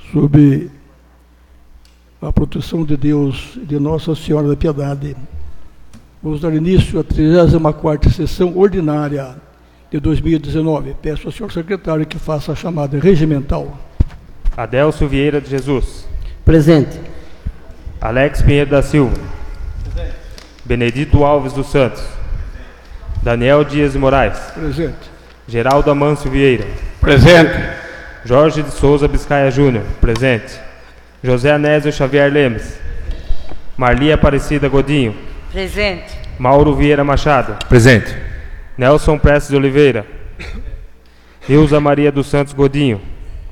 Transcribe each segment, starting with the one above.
Sob a proteção de Deus e de Nossa Senhora da Piedade, vamos dar início à 34ª sessão ordinária de 2019. Peço ao senhor secretário que faça a chamada regimental. Adelcio Vieira de Jesus. Presente. Alex Pinheiro da Silva. Presente. Benedito Alves dos Santos. Daniel Dias de Moraes. Presente. Geraldo Amâncio Vieira. Presente. Jorge de Souza Biscaia Júnior. Presente. José Anésio Xavier Lemes. Marli Aparecida Godinho. Presente. Mauro Vieira Machado. Presente. Nelson Prestes de Oliveira. Ilza Maria dos Santos Godinho.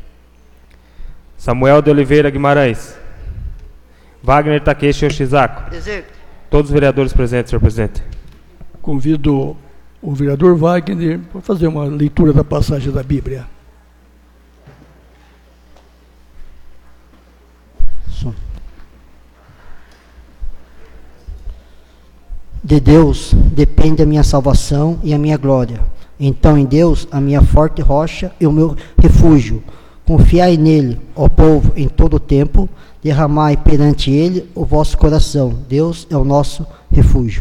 Samuel de Oliveira Guimarães. Wagner Takeshi Yoshizako. Presente. Todos os vereadores presentes, senhor presidente. Convido o vereador Wagner para fazer uma leitura da passagem da Bíblia. De Deus depende a minha salvação e a minha glória. Então, em Deus, a minha forte rocha e o meu refúgio. Confiai nele, ó povo, em todo o tempo. Derramai perante ele o vosso coração. Deus é o nosso refúgio.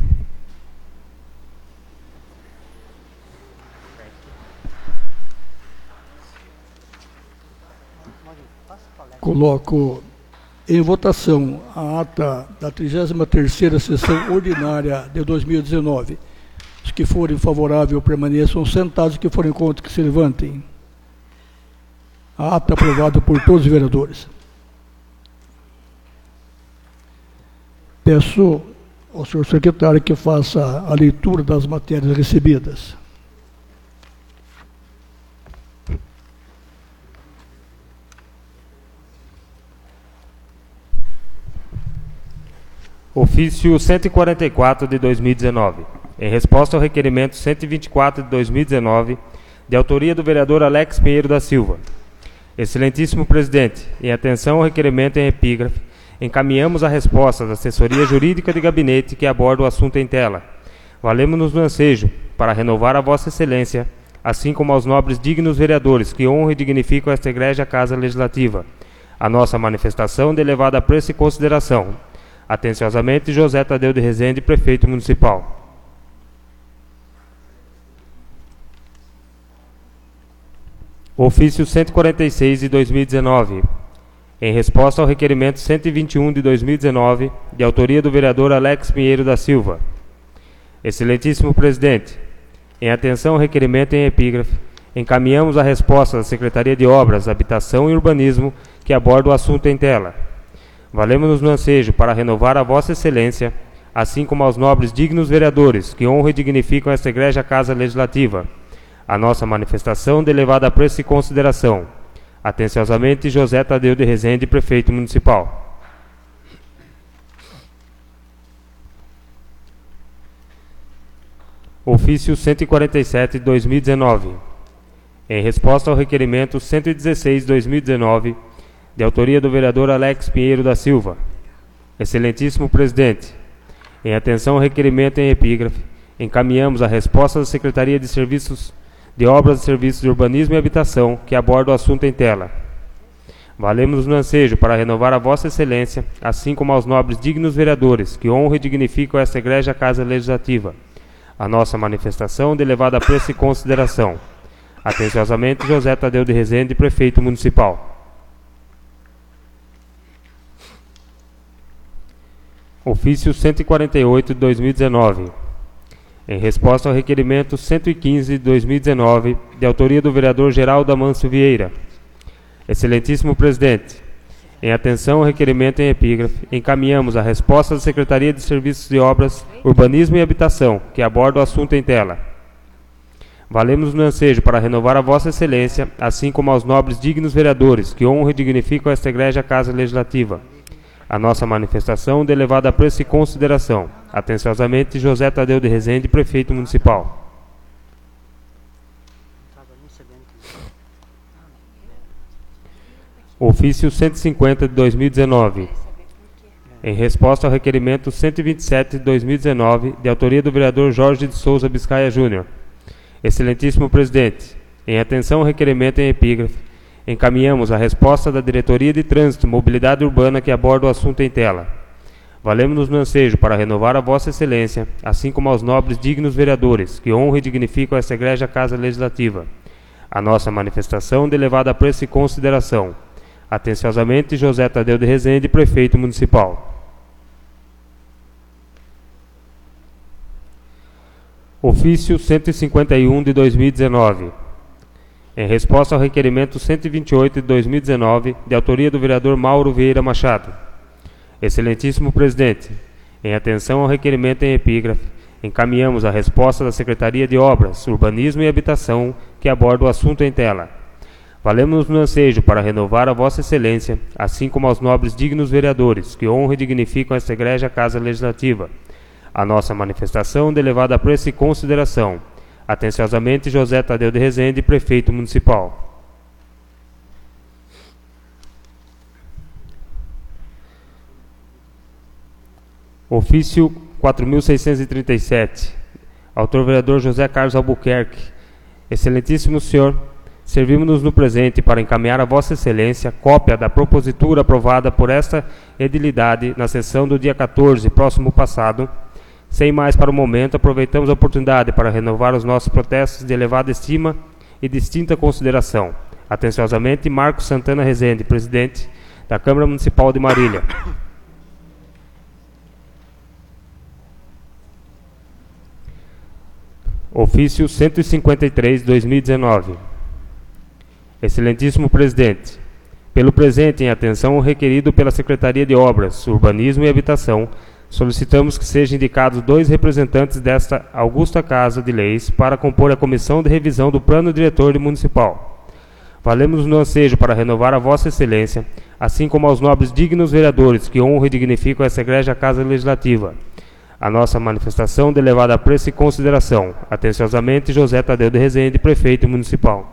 Coloco em votação a ata da 33ª sessão ordinária de 2019. Os que forem favoráveis permaneçam sentados, os que forem contra que se levantem. A ata aprovada por todos os vereadores. Peço ao senhor secretário que faça a leitura das matérias recebidas. Ofício 144 de 2019. Em resposta ao requerimento 124 de 2019, de autoria do vereador Alex Pinheiro da Silva. Excelentíssimo presidente, em atenção ao requerimento em epígrafe, encaminhamos a resposta da assessoria jurídica de gabinete que aborda o assunto em tela. Valemos-nos no ansejo para renovar a vossa excelência, assim como aos nobres dignos vereadores que honram e dignificam esta egrégia Casa Legislativa, a nossa manifestação de elevada apreço e consideração. Atenciosamente, José Tadeu de Rezende, Prefeito Municipal. Ofício 146 de 2019. Em resposta ao requerimento 121 de 2019, de autoria do vereador Alex Pinheiro da Silva. Excelentíssimo presidente, em atenção ao requerimento em epígrafe, encaminhamos a resposta da Secretaria de Obras, Habitação e Urbanismo que aborda o assunto em tela. Valemos-nos no ansejo para renovar a vossa excelência, assim como aos nobres dignos vereadores que honram e dignificam esta egrégia Casa Legislativa, a nossa manifestação de elevada apreço e consideração. Atenciosamente, José Tadeu de Rezende, Prefeito Municipal. Ofício 147 de 2019. Em resposta ao requerimento 116 de 2019, de autoria do vereador Alex Pinheiro da Silva. Excelentíssimo presidente, em atenção ao requerimento em epígrafe, encaminhamos a resposta da Secretaria de Serviços de Obras e Serviços de Urbanismo e Habitação que aborda o assunto em tela. Valemos-nos no ansejo para renovar a vossa excelência, assim como aos nobres dignos vereadores que honram e dignificam esta egrégia Casa Legislativa, a nossa manifestação de elevada apreço e consideração. Atenciosamente, José Tadeu de Rezende, Prefeito Municipal. Ofício 148 de 2019. Em resposta ao requerimento 115 de 2019, de autoria do vereador Geraldo Amâncio Vieira. Excelentíssimo presidente, em atenção ao requerimento em epígrafe, encaminhamos a resposta da Secretaria de Serviços de Obras, Urbanismo e Habitação, que aborda o assunto em tela. Valemos no ansejo para renovar a vossa excelência, assim como aos nobres dignos vereadores que honram e dignificam esta egrégia Casa Legislativa, a nossa manifestação de elevada apreço e consideração. Atenciosamente, José Tadeu de Rezende, Prefeito Municipal. Ofício 150 de 2019. Em resposta ao requerimento 127 de 2019, de autoria do vereador Jorge de Souza Biscaia Júnior. Excelentíssimo presidente, em atenção ao requerimento em epígrafe, encaminhamos a resposta da Diretoria de Trânsito e Mobilidade Urbana que aborda o assunto em tela. Valemos-nos no ansejo para renovar a Vossa Excelência, assim como aos nobres dignos vereadores, que honram e dignificam esta egrégia Casa Legislativa. A nossa manifestação de elevado apreço e consideração. Atenciosamente, José Tadeu de Rezende, Prefeito Municipal. Ofício 151 de 2019. Em resposta ao requerimento 128 de 2019, de autoria do vereador Mauro Vieira Machado. Excelentíssimo Presidente, em atenção ao requerimento em epígrafe, encaminhamos a resposta da Secretaria de Obras, Urbanismo e Habitação que aborda o assunto em tela. Valemos-nos no ansejo para renovar a Vossa Excelência, assim como aos nobres dignos vereadores que honram e dignificam esta egrégia Casa Legislativa. A nossa manifestação de elevado apreço e consideração. Atenciosamente, José Tadeu de Rezende, Prefeito Municipal. Ofício 4.637. Autor vereador José Carlos Albuquerque. Excelentíssimo senhor, servimos-nos no presente para encaminhar a Vossa Excelência cópia da propositura aprovada por esta edilidade na sessão do dia 14, próximo passado. Sem mais para o momento, aproveitamos a oportunidade para renovar os nossos protestos de elevada estima e distinta consideração. Atenciosamente, Marcos Santana Rezende, Presidente da Câmara Municipal de Marília. Ofício 153, 2019. Excelentíssimo Presidente, pelo presente em atenção ao requerido pela Secretaria de Obras, Urbanismo e Habitação, solicitamos que sejam indicados 2 representantes desta augusta Casa de Leis para compor a Comissão de Revisão do Plano Diretor Municipal. Valemos no ansejo para renovar a Vossa Excelência, assim como aos nobres dignos vereadores que honram e dignificam essa egrégia Casa Legislativa. A nossa manifestação de elevado apreço e consideração. Atenciosamente, José Tadeu de Rezende, Prefeito Municipal.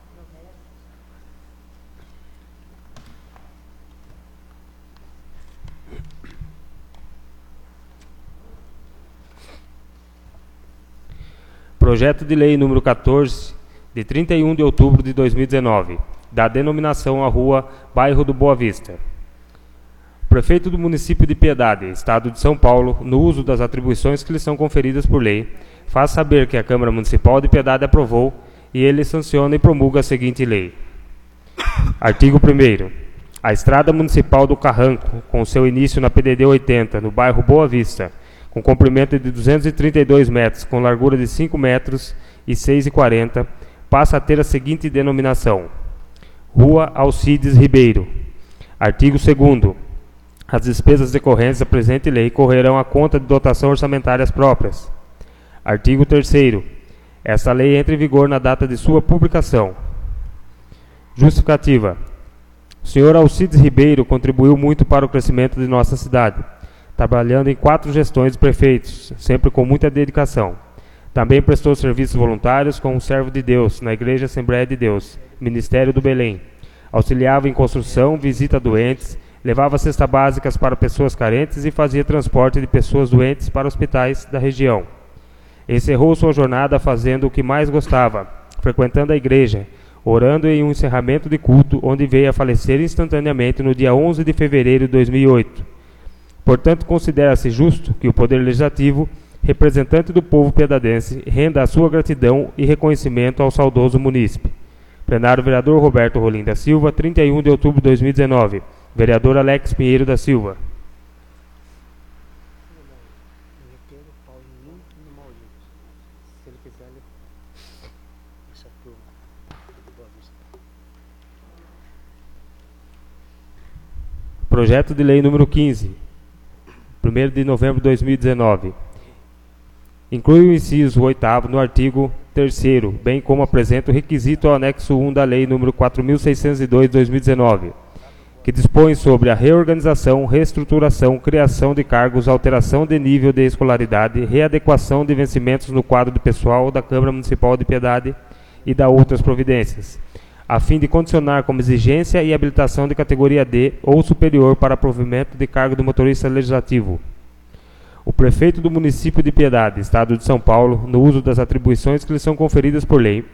Projeto de Lei número 14, de 31 de outubro de 2019, da denominação à Rua Bairro do Boa Vista. Prefeito do município de Piedade, Estado de São Paulo, no uso das atribuições que lhe são conferidas por lei, faz saber que a Câmara Municipal de Piedade aprovou e ele sanciona e promulga a seguinte lei. Artigo 1º. A Estrada Municipal do Carranco, com seu início na PDD 80, no bairro Boa Vista, com comprimento de 232 metros, com largura de 5 metros e 6,40, passa a ter a seguinte denominação. Rua Alcides Ribeiro. Artigo 2º. As despesas decorrentes da presente lei correrão à conta de dotação orçamentárias próprias. Artigo 3º. Esta lei entra em vigor na data de sua publicação. Justificativa. O senhor Alcides Ribeiro contribuiu muito para o crescimento de nossa cidade, trabalhando em 4 gestões de prefeitos, sempre com muita dedicação. Também prestou serviços voluntários como servo de Deus na Igreja Assembleia de Deus, Ministério do Belém. Auxiliava em construção, visita a doentes, levava cestas básicas para pessoas carentes e fazia transporte de pessoas doentes para hospitais da região. Encerrou sua jornada fazendo o que mais gostava, frequentando a igreja, orando em um encerramento de culto, onde veio a falecer instantaneamente no dia 11 de fevereiro de 2008. Portanto, considera-se justo que o Poder Legislativo, representante do povo piedadense, renda a sua gratidão e reconhecimento ao saudoso munícipe. Plenário Vereador Roberto Rolim da Silva, 31 de outubro de 2019. Vereador Alex Pinheiro da Silva. Projeto de Lei número 15, 1º de novembro de 2019. Inclui o inciso 8º no artigo 3º, bem como apresenta o requisito ao anexo 1 da Lei número 4.602 de 2019, que dispõe sobre a reorganização, reestruturação, criação de cargos, alteração de nível de escolaridade, readequação de vencimentos no quadro de pessoal da Câmara Municipal de Piedade e da outras providências, a fim de condicionar como exigência e habilitação de categoria D ou superior para provimento de cargo de motorista legislativo. O prefeito do município de Piedade, Estado de São Paulo, no uso das atribuições que lhe são conferidas por lei,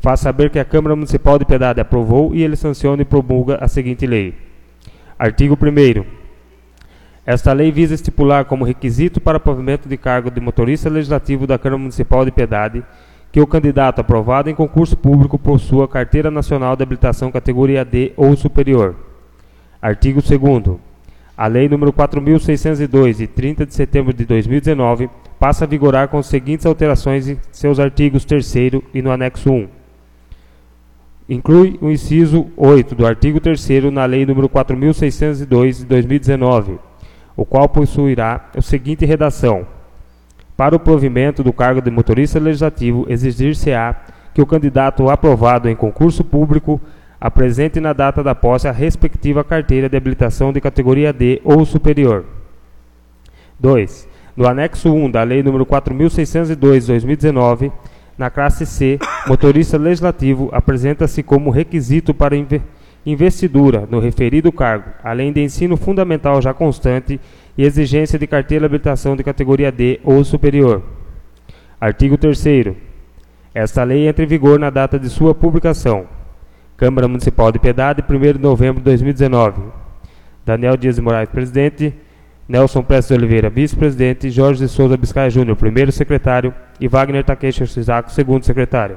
faz saber que a Câmara Municipal de Piedade aprovou e ele sanciona e promulga a seguinte lei. Artigo 1º. Esta lei visa estipular como requisito para provimento de cargo de motorista legislativo da Câmara Municipal de Piedade que o candidato aprovado em concurso público possua Carteira Nacional de Habilitação categoria D ou superior. Artigo 2º. A Lei nº 4.602, de 30 de setembro de 2019, passa a vigorar com as seguintes alterações em seus artigos 3º e no anexo 1. Inclui o inciso 8 do artigo 3º na Lei nº 4.602, de 2019, o qual possuirá a seguinte redação: para o provimento do cargo de motorista legislativo, exigir-se-á que o candidato aprovado em concurso público apresente na data da posse a respectiva carteira de habilitação de categoria D ou superior. 2. No anexo 1 da Lei nº 4.602, de 2019, na classe C, motorista legislativo apresenta-se como requisito para investidura no referido cargo, além de ensino fundamental já constante e exigência de carteira de habilitação de categoria D ou superior. Artigo 3º. Esta lei entra em vigor na data de sua publicação. Câmara Municipal de Piedade, 1º de novembro de 2019. Daniel Dias de Moraes, presidente. Nelson Prestes de Oliveira, vice-presidente. Jorge de Souza Biscaia Júnior, primeiro secretário. E Wagner Takeshi Shizaku, segundo secretário.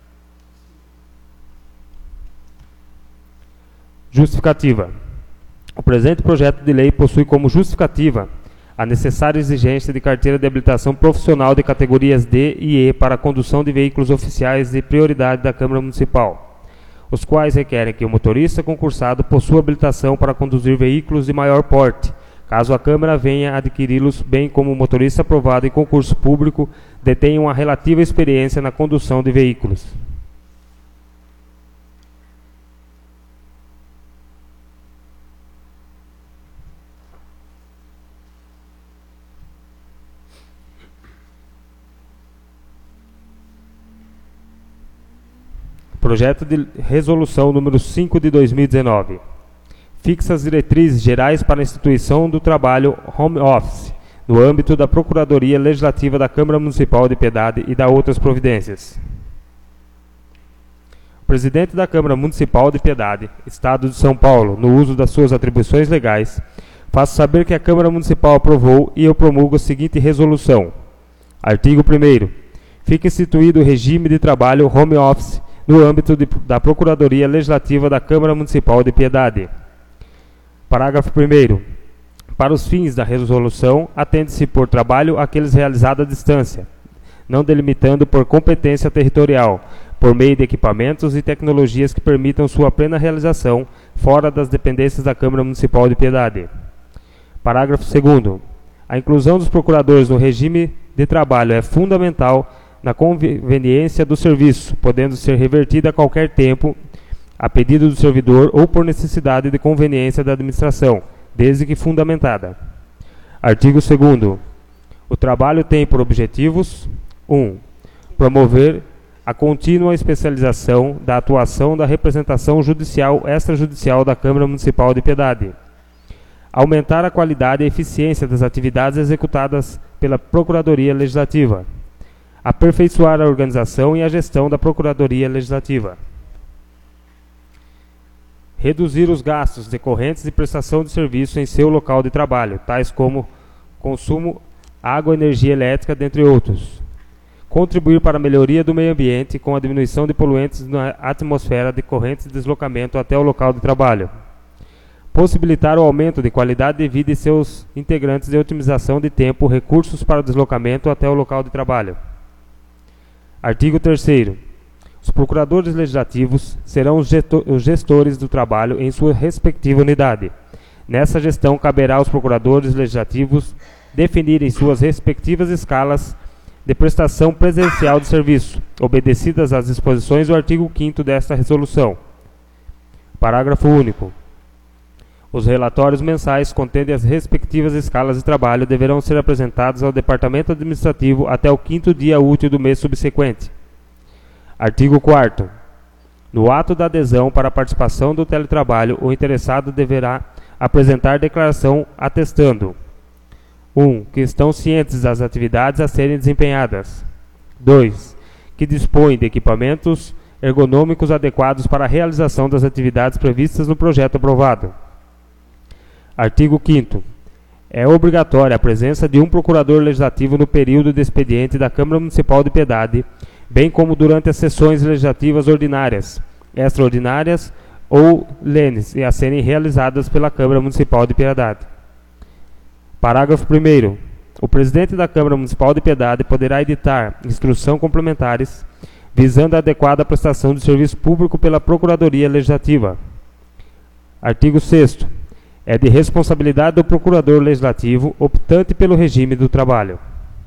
Justificativa. O presente projeto de lei possui como justificativa a necessária exigência de carteira de habilitação profissional de categorias D e E para a condução de veículos oficiais de prioridade da Câmara Municipal, os quais requerem que o motorista concursado possua habilitação para conduzir veículos de maior porte, caso a Câmara venha a adquiri-los, bem como o motorista aprovado em concurso público detenha uma relativa experiência na condução de veículos. Projeto de Resolução número 5 de 2019. Fixa as diretrizes gerais para a instituição do trabalho home office, no âmbito da Procuradoria Legislativa da Câmara Municipal de Piedade e da outras providências. O presidente da Câmara Municipal de Piedade, Estado de São Paulo, no uso das suas atribuições legais, faz saber que a Câmara Municipal aprovou e eu promulgo a seguinte resolução. Artigo 1º. Fica instituído o regime de trabalho home office no âmbito da Procuradoria Legislativa da Câmara Municipal de Piedade. Parágrafo 1º. Para os fins da resolução, atende-se por trabalho aqueles realizados à distância, não delimitando por competência territorial, por meio de equipamentos e tecnologias que permitam sua plena realização fora das dependências da Câmara Municipal de Piedade. Parágrafo 2º. A inclusão dos procuradores no regime de trabalho é fundamental na conveniência do serviço, podendo ser revertida a qualquer tempo, a pedido do servidor ou por necessidade de conveniência da administração, desde que fundamentada. Artigo 2º. O trabalho tem por objetivos: 1. Promover a contínua especialização da atuação da representação judicial extrajudicial da Câmara Municipal de Piedade. Aumentar a qualidade e eficiência das atividades executadas pela Procuradoria Legislativa. Aperfeiçoar a organização e a gestão da Procuradoria Legislativa. Reduzir os gastos decorrentes de prestação de serviço em seu local de trabalho, tais como consumo, água, energia elétrica, dentre outros. Contribuir para a melhoria do meio ambiente com a diminuição de poluentes na atmosfera decorrentes de deslocamento até o local de trabalho. Possibilitar o aumento de qualidade de vida de seus integrantes e otimização de tempo, recursos para o deslocamento até o local de trabalho. Artigo 3º. Os procuradores legislativos serão os gestores do trabalho em sua respectiva unidade. Nessa gestão, caberá aos procuradores legislativos definirem suas respectivas escalas de prestação presencial de serviço, obedecidas às disposições do artigo 5º desta resolução. Parágrafo único. Os relatórios mensais contendo as respectivas escalas de trabalho deverão ser apresentados ao Departamento Administrativo até o 5º dia útil do mês subsequente. Artigo 4º. No ato da adesão para a participação do teletrabalho, o interessado deverá apresentar declaração atestando: 1. Que estão cientes das atividades a serem desempenhadas. 2. Que dispõe de equipamentos ergonômicos adequados para a realização das atividades previstas no projeto aprovado. Artigo 5º. É obrigatória a presença de um procurador legislativo no período de expediente da Câmara Municipal de Piedade, bem como durante as sessões legislativas ordinárias, extraordinárias ou lenes, e a serem realizadas pela Câmara Municipal de Piedade. Parágrafo 1º. O presidente da Câmara Municipal de Piedade poderá editar instruções complementares visando a adequada prestação de serviço público pela Procuradoria Legislativa. Artigo 6º. É de responsabilidade do Procurador Legislativo optante pelo regime do trabalho.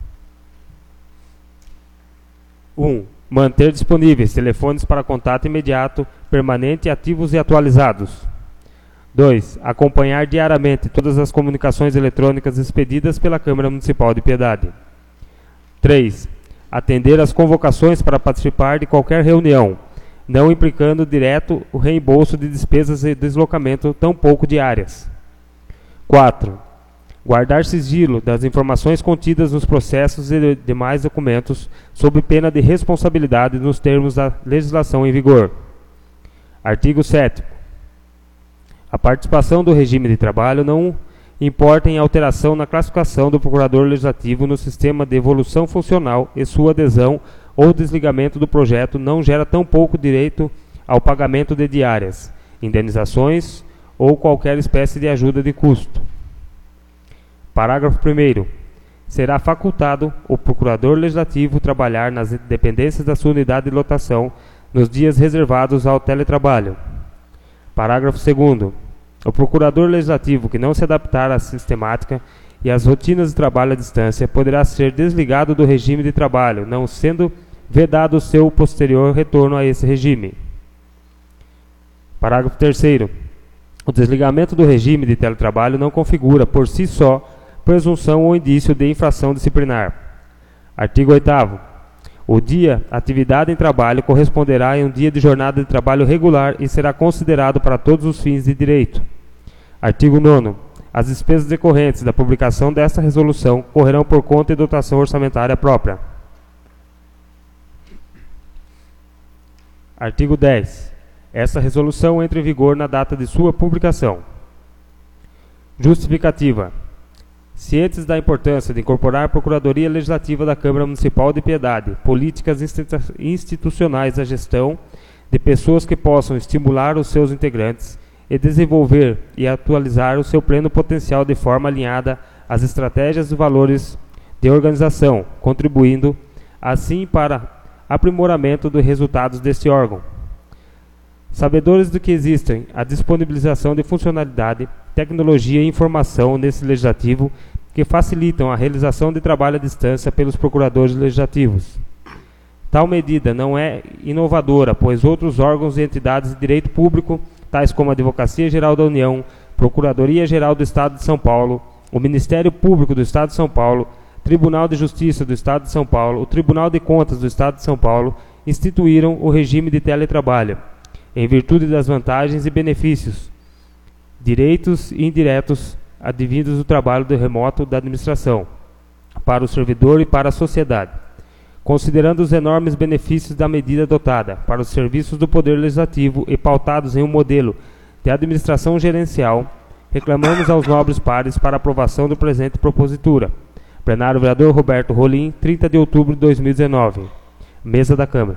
1. Manter disponíveis telefones para contato imediato, permanente, ativos e atualizados. 2. Acompanhar diariamente todas as comunicações eletrônicas expedidas pela Câmara Municipal de Piedade. 3. Atender às convocações para participar de qualquer reunião, não implicando direto o reembolso de despesas de deslocamento, tampouco diárias. 4. Guardar sigilo das informações contidas nos processos e demais documentos, sob pena de responsabilidade nos termos da legislação em vigor. Artigo 7º. A participação do regime de trabalho não importa em alteração na classificação do Procurador Legislativo no sistema de evolução funcional e sua adesão ou desligamento do projeto não gera tampouco direito ao pagamento de diárias, indenizações ou qualquer espécie de ajuda de custo. Parágrafo 1º. Será facultado o Procurador Legislativo trabalhar nas dependências da sua unidade de lotação nos dias reservados ao teletrabalho. Parágrafo 2º. O Procurador Legislativo que não se adaptar à sistemática e às rotinas de trabalho à distância poderá ser desligado do regime de trabalho, não sendo vedado o seu posterior retorno a esse regime. Parágrafo 3º. O desligamento do regime de teletrabalho não configura, por si só, presunção ou indício de infração disciplinar. Artigo 8º. O dia atividade em trabalho corresponderá a um dia de jornada de trabalho regular e será considerado para todos os fins de direito. Artigo 9º. As despesas decorrentes da publicação desta resolução correrão por conta e dotação orçamentária própria. Artigo 10. Esta resolução entra em vigor na data de sua publicação. Justificativa. Cientes da importância de incorporar a Procuradoria Legislativa da Câmara Municipal de Piedade, políticas institucionais à gestão de pessoas que possam estimular os seus integrantes e desenvolver e atualizar o seu pleno potencial de forma alinhada às estratégias e valores de organização, contribuindo, assim, para aprimoramento dos resultados deste órgão. Sabedores de que existem a disponibilização de funcionalidade, tecnologia e informação nesse legislativo que facilitam a realização de trabalho à distância pelos procuradores legislativos. Tal medida não é inovadora, pois outros órgãos e entidades de direito público, tais como a Advocacia Geral da União, Procuradoria Geral do Estado de São Paulo, o Ministério Público do Estado de São Paulo, Tribunal de Justiça do Estado de São Paulo, o Tribunal de Contas do Estado de São Paulo, instituíram o regime de teletrabalho, em virtude das vantagens e benefícios, direitos e indiretos advindos do trabalho do remoto da administração, para o servidor e para a sociedade. Considerando os enormes benefícios da medida adotada para os serviços do Poder Legislativo e pautados em um modelo de administração gerencial, reclamamos aos nobres pares para aprovação do presente propositura. Plenário Vereador Roberto Rolim, 30 de outubro de 2019. Mesa da Câmara.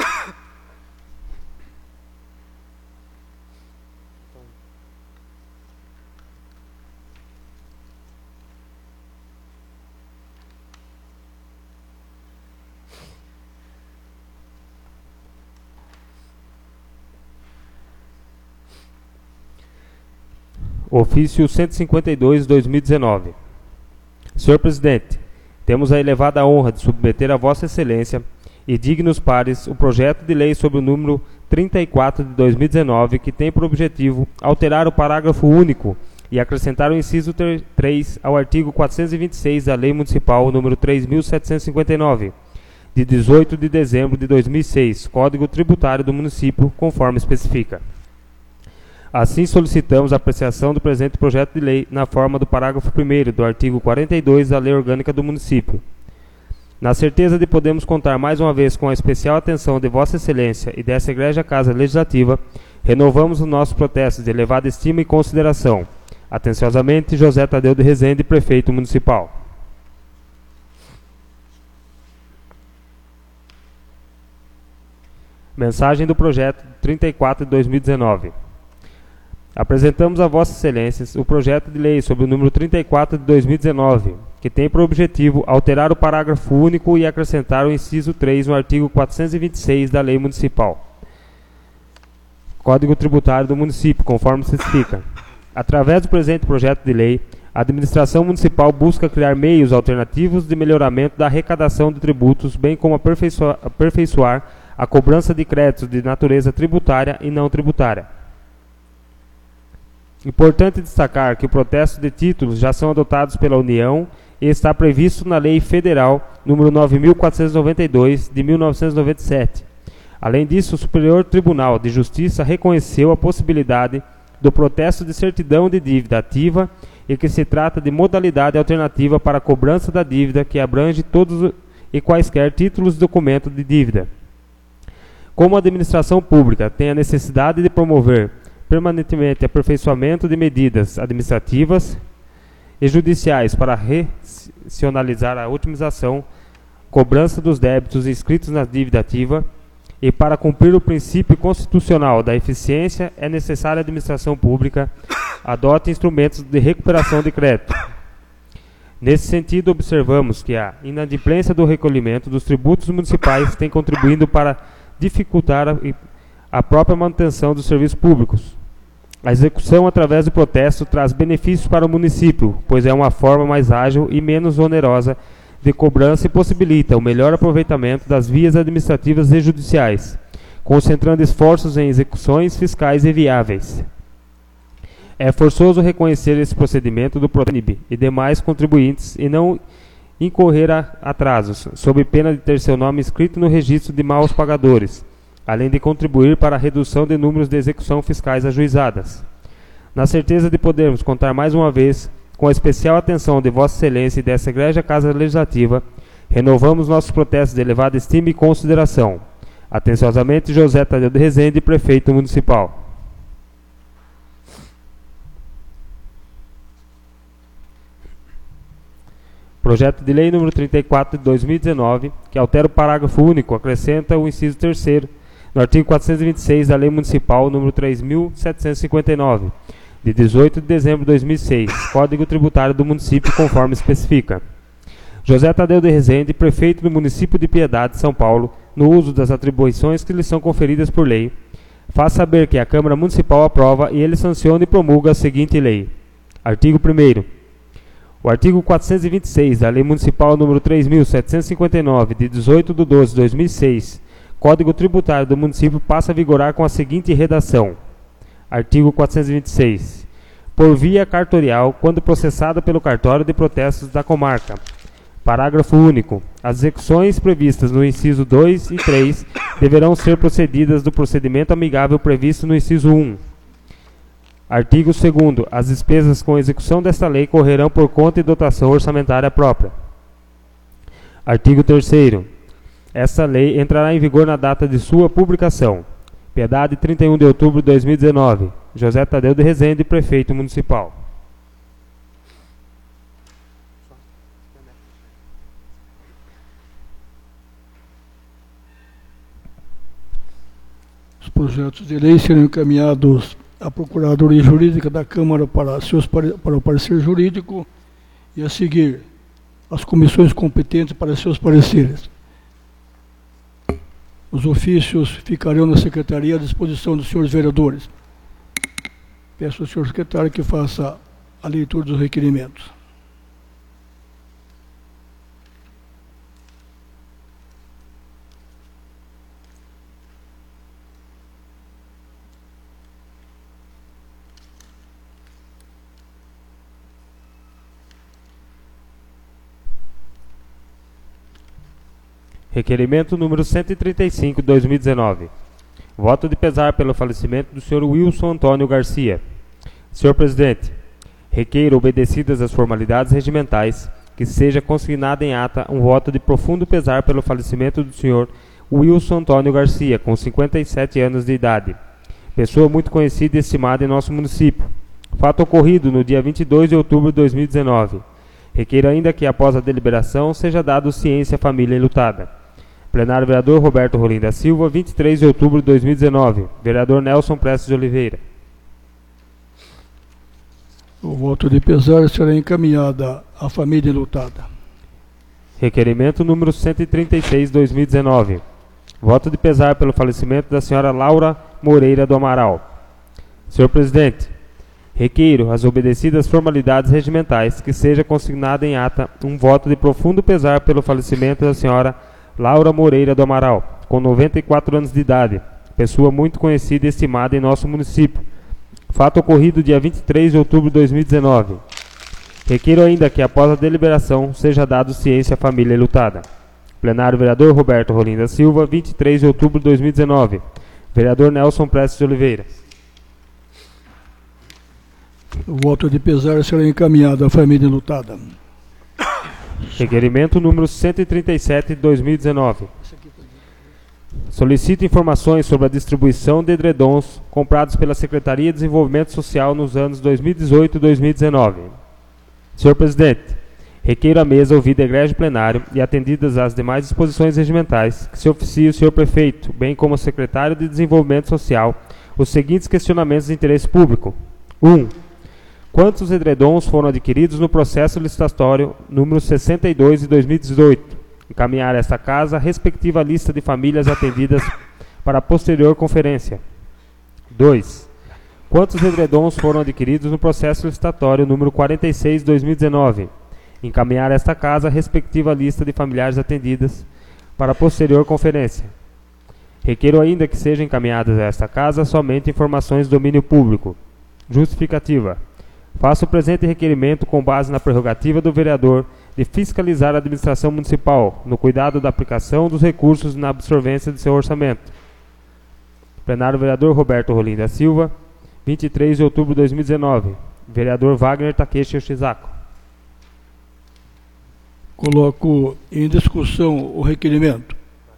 Ofício 152/2019. Senhor Presidente, temos a elevada honra de submeter a Vossa Excelência e dignos pares o projeto de lei sob o número 34 de 2019, que tem por objetivo alterar o parágrafo único e acrescentar o inciso 3 ao artigo 426 da Lei Municipal número 3.759, de 18 de dezembro de 2006, Código Tributário do Município, conforme especifica. Assim, solicitamos a apreciação do presente projeto de lei na forma do parágrafo 1º do artigo 42 da Lei Orgânica do Município. Na certeza de podermos contar mais uma vez com a especial atenção de Vossa Excelência e dessa Igreja Casa Legislativa, renovamos o nosso protesto de elevada estima e consideração. Atenciosamente, José Tadeu de Rezende, Prefeito Municipal. Mensagem do projeto 34 de 2019. Apresentamos a Vossas Excelências o projeto de lei sobre o número 34 de 2019, que tem por objetivo alterar o parágrafo único e acrescentar o inciso 3 no artigo 426 da Lei Municipal, Código Tributário do Município, conforme se especifica. Através do presente projeto de lei, a administração municipal busca criar meios alternativos de melhoramento da arrecadação de tributos, bem como aperfeiçoar a cobrança de créditos de natureza tributária e não tributária. Importante destacar que o protesto de títulos já são adotados pela União e está previsto na Lei Federal número 9.492, de 1997. Além disso, o Superior Tribunal de Justiça reconheceu a possibilidade do protesto de certidão de dívida ativa e que se trata de modalidade alternativa para a cobrança da dívida que abrange todos e quaisquer títulos de documento de dívida. Como a administração pública tem a necessidade de promover permanentemente aperfeiçoamento de medidas administrativas e judiciais para racionalizar a otimização, cobrança dos débitos inscritos na dívida ativa e para cumprir o princípio constitucional da eficiência, é necessário a administração pública adote instrumentos de recuperação de crédito. Nesse sentido, observamos que a inadimplência do recolhimento dos tributos municipais tem contribuído para dificultar a própria manutenção dos serviços públicos. A execução através do protesto traz benefícios para o município, pois é uma forma mais ágil e menos onerosa de cobrança e possibilita o melhor aproveitamento das vias administrativas e judiciais, concentrando esforços em execuções fiscais e viáveis. É forçoso reconhecer esse procedimento do PROTENIB e demais contribuintes e não incorrer a atrasos, sob pena de ter seu nome inscrito no registro de maus pagadores, além de contribuir para a redução de números de execução fiscais ajuizadas. Na certeza de podermos contar mais uma vez com a especial atenção de Vossa Excelência e dessa Igreja Casa Legislativa, renovamos nossos protestos de elevada estima e consideração. Atenciosamente, José Tadeu de Rezende, Prefeito Municipal. Projeto de Lei número 34 de 2019, que altera o parágrafo único, acrescenta o inciso 3º no artigo 426 da Lei Municipal número 3.759, de 18 de dezembro de 2006, Código Tributário do Município, conforme especifica. José Tadeu de Rezende, Prefeito do Município de Piedade, São Paulo, no uso das atribuições que lhe são conferidas por lei, faz saber que a Câmara Municipal aprova e ele sanciona e promulga a seguinte lei. Artigo 1º. O artigo 426 da Lei Municipal número 3.759, de 18 de 12 de 2006, Código Tributário do Município, passa a vigorar com a seguinte redação. Artigo 426. Por via cartorial, quando processada pelo Cartório de Protestos da Comarca. Parágrafo único. As execuções previstas no inciso 2 e 3 deverão ser procedidas do procedimento amigável previsto no inciso 1. Artigo 2º. As despesas com execução desta lei correrão por conta e dotação orçamentária própria. Artigo 3º. Esta lei entrará em vigor na data de sua publicação. Piedade, 31 de outubro de 2019. José Tadeu de Rezende, Prefeito Municipal. Os projetos de lei serão encaminhados à Procuradoria Jurídica da Câmara para o parecer jurídico e a seguir as comissões competentes para seus pareceres. Os ofícios ficarão na Secretaria à disposição dos senhores vereadores. Peço ao senhor secretário que faça a leitura dos requerimentos. Requerimento número 135 de 2019. Voto de pesar pelo falecimento do senhor Wilson Antônio Garcia. Senhor Presidente, requeiro, obedecidas as formalidades regimentais, que seja consignado em ata um voto de profundo pesar pelo falecimento do senhor Wilson Antônio Garcia, com 57 anos de idade, pessoa muito conhecida e estimada em nosso município. Fato ocorrido no dia 22 de outubro de 2019. Requeiro ainda que, após a deliberação, seja dado ciência à família enlutada. Plenário vereador Roberto Rolim da Silva, 23 de outubro de 2019. Vereador Nelson Prestes de Oliveira. O voto de pesar será encaminhado à família enlutada. Requerimento número 136/2019. Voto de pesar pelo falecimento da senhora Laura Moreira do Amaral. Senhor presidente, requeiro as obedecidas formalidades regimentais que seja consignado em ata um voto de profundo pesar pelo falecimento da senhora Laura Moreira do Amaral, com 94 anos de idade, pessoa muito conhecida e estimada em nosso município. Fato ocorrido dia 23 de outubro de 2019. Requeiro ainda que, após a deliberação, seja dado ciência à família enlutada. Plenário vereador Roberto Rolim da Silva, 23 de outubro de 2019. Vereador Nelson Prestes de Oliveira. O voto de pesar será encaminhado à família enlutada. Requerimento número 137 de 2019. Solicito informações sobre a distribuição de edredons comprados pela Secretaria de Desenvolvimento Social nos anos 2018 e 2019. Senhor presidente, requeiro à mesa ouvida egrégio plenário e atendidas as demais disposições regimentais que se oficie o senhor prefeito, bem como o secretário de Desenvolvimento Social, os seguintes questionamentos de interesse público. 1. Quantos edredons foram adquiridos no processo licitatório número 62 de 2018? Encaminhar a esta casa a respectiva lista de famílias atendidas para a posterior conferência. 2. Quantos edredons foram adquiridos no processo licitatório número 46 de 2019? Encaminhar a esta casa a respectiva lista de familiares atendidas para a posterior conferência. Requeiro ainda que sejam encaminhadas a esta casa somente informações do domínio público. Justificativa. Faço o presente requerimento com base na prerrogativa do vereador de fiscalizar a administração municipal no cuidado da aplicação dos recursos e na absorvência de seu orçamento. Plenário vereador Roberto Rolim da Silva, 23 de outubro de 2019. Vereador Wagner Takeshi Yoshizako. Coloco em discussão o requerimento.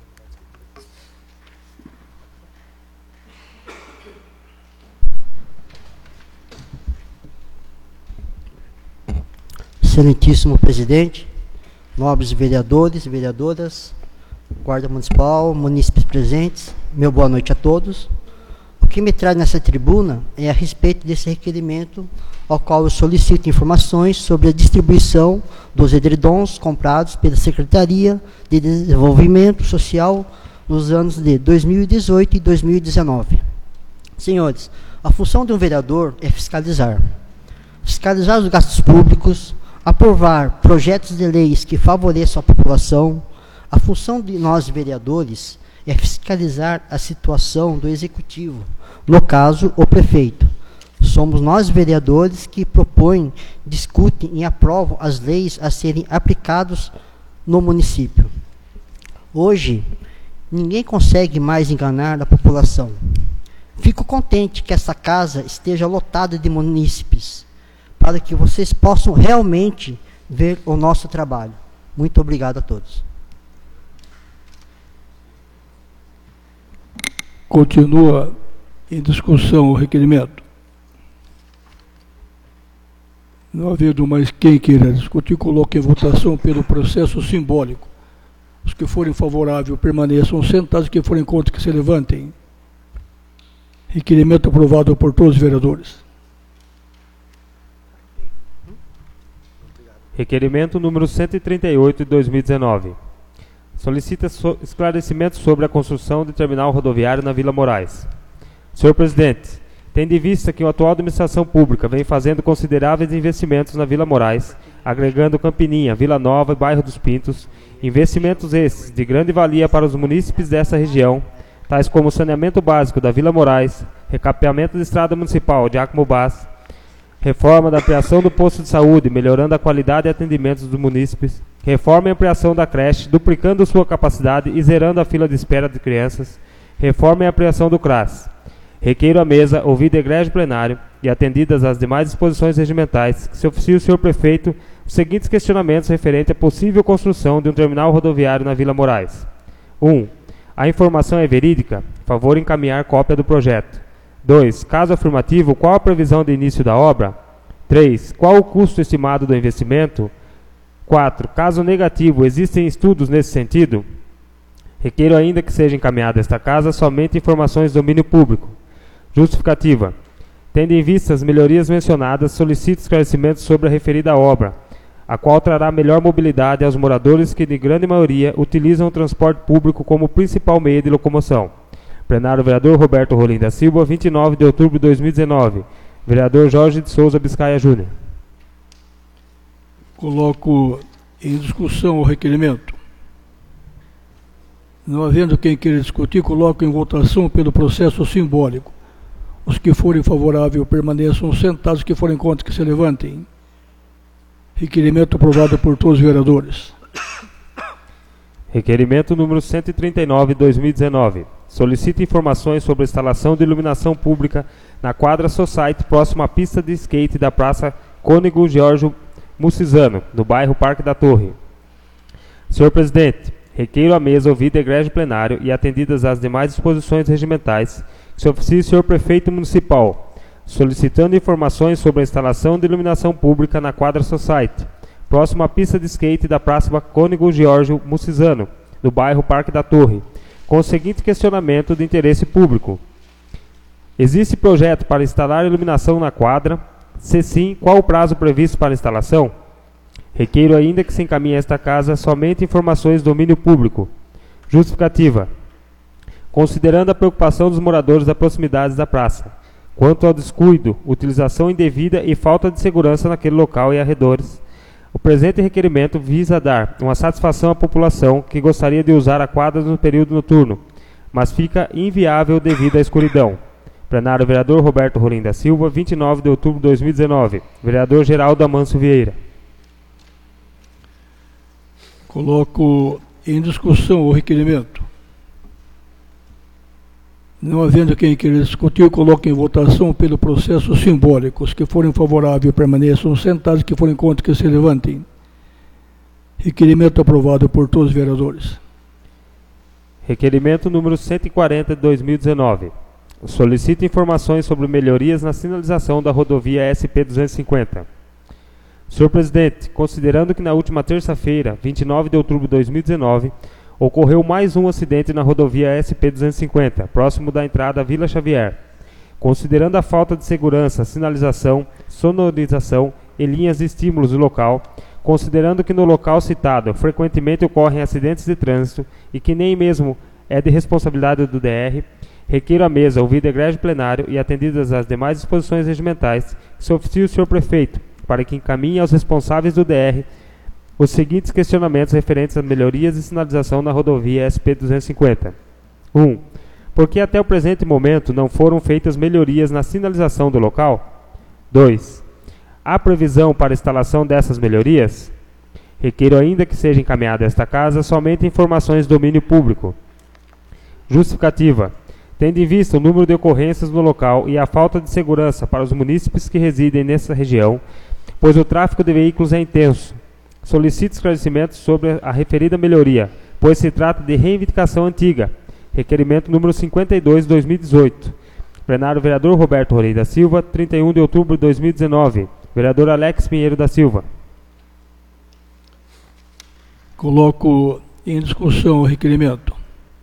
Excelentíssimo presidente, nobres vereadores e vereadoras, guarda municipal, munícipes presentes, meu boa noite a todos. O que me traz nessa tribuna é a respeito desse requerimento, ao qual eu solicito informações sobre a distribuição dos edredons comprados pela Secretaria de Desenvolvimento Social nos anos de 2018 e 2019. Senhores, a função de um vereador é fiscalizar. Fiscalizar os gastos públicos, aprovar projetos de leis que favoreçam a população. A função de nós, vereadores, é fiscalizar a situação do executivo, no caso, o prefeito. Somos nós, vereadores, que propõem, discutem e aprovam as leis a serem aplicadas no município. Hoje, ninguém consegue mais enganar a população. Fico contente que essa casa esteja lotada de munícipes, para que vocês possam realmente ver o nosso trabalho. Muito obrigado a todos. Continua em discussão o requerimento. Não havendo mais quem queira discutir, coloque em votação pelo processo simbólico. Os que forem favoráveis permaneçam sentados, os que forem contra que se levantem. Requerimento aprovado por todos os vereadores. Requerimento número 138 de 2019. Solicita esclarecimentos sobre a construção de terminal rodoviário na Vila Moraes. Senhor presidente, tendo em vista que a atual administração pública vem fazendo consideráveis investimentos na Vila Moraes, agregando Campininha, Vila Nova e Bairro dos Pintos, investimentos esses de grande valia para os munícipes dessa região, tais como o saneamento básico da Vila Moraes, recapeamento de estrada municipal de Acmobás, reforma da ampliação do posto de saúde, melhorando a qualidade e atendimentos dos munícipes, reforma e ampliação da creche, duplicando sua capacidade e zerando a fila de espera de crianças, reforma e ampliação do CRAS. Requeiro à mesa, ouvido egrégio plenário e atendidas as demais disposições regimentais, que se oficie o senhor prefeito os seguintes questionamentos referentes à possível construção de um terminal rodoviário na Vila Moraes. 1. A informação é verídica? Favor encaminhar cópia do projeto. 2. Caso afirmativo, qual a previsão de início da obra? 3. Qual o custo estimado do investimento? 4. Caso negativo, existem estudos nesse sentido? Requeiro ainda que seja encaminhada a esta casa somente informações do domínio público. Justificativa. Tendo em vista as melhorias mencionadas, solicito esclarecimentos sobre a referida obra, a qual trará melhor mobilidade aos moradores que, de grande maioria, utilizam o transporte público como principal meio de locomoção. Plenário vereador Roberto Rolim da Silva, 29 de outubro de 2019. Vereador Jorge de Souza Biscaia Júnior. Coloco em discussão o requerimento. Não havendo quem queira discutir, coloco em votação pelo processo simbólico. Os que forem favoráveis permaneçam sentados, os que forem contra que se levantem. Requerimento aprovado por todos os vereadores. Requerimento número 139 de 2019. Solicita informações sobre a instalação de iluminação pública na quadra Society próximo à pista de skate da Praça Cônego Giorgio Mucizano, no bairro Parque da Torre. Senhor Presidente, requeiro à mesa ouvida egrégio plenário e atendidas as demais disposições regimentais, que se oficie o senhor Prefeito Municipal, solicitando informações sobre a instalação de iluminação pública na quadra Society, próximo à pista de skate da Praça Cônego Giorgio Mucizano, do bairro Parque da Torre, com o seguinte questionamento de interesse público. Existe projeto para instalar iluminação na quadra? Se sim, qual o prazo previsto para a instalação? Requeiro ainda que se encaminhe a esta casa somente informações do domínio público. Justificativa. Considerando a preocupação dos moradores das proximidades da praça, quanto ao descuido, utilização indevida e falta de segurança naquele local e arredores, o presente requerimento visa dar uma satisfação à população que gostaria de usar a quadra no período noturno, mas fica inviável devido à escuridão. Plenário vereador Roberto Rolim da Silva, 29 de outubro de 2019. Vereador Geraldo Amâncio Vieira. Coloco em discussão o requerimento. Não havendo quem queira discutir, coloco em votação pelo processo simbólico. Os que forem favoráveis permaneçam sentados, os que forem contra que se levantem. Requerimento aprovado por todos os vereadores. Requerimento número 140 de 2019. Solicita informações sobre melhorias na sinalização da rodovia SP-250. Senhor Presidente, considerando que na última terça-feira, 29 de outubro de 2019, ocorreu mais um acidente na rodovia SP-250, próximo da entrada Vila Xavier. Considerando a falta de segurança, sinalização, sonorização e linhas de estímulos do local, considerando que no local citado frequentemente ocorrem acidentes de trânsito e que nem mesmo é de responsabilidade do DR, requeiro à mesa, ouvido egrégio plenário e atendidas as demais disposições regimentais, que se oficie o senhor Prefeito, para que encaminhe aos responsáveis do DR os seguintes questionamentos referentes a melhorias de sinalização na rodovia SP-250. 1. Por que até o presente momento não foram feitas melhorias na sinalização do local? 2. Há previsão para a instalação dessas melhorias? Requeiro ainda que seja encaminhada a esta casa somente informações do domínio público. Justificativa. Tendo em vista o número de ocorrências no local e a falta de segurança para os munícipes que residem nessa região, pois o tráfego de veículos é intenso, solicito esclarecimentos sobre a referida melhoria, pois se trata de reivindicação antiga. Requerimento número 52 de 2018. Plenário vereador Roberto Rolim da Silva, 31 de outubro de 2019. Vereador Alex Pinheiro da Silva. Coloco em discussão o requerimento.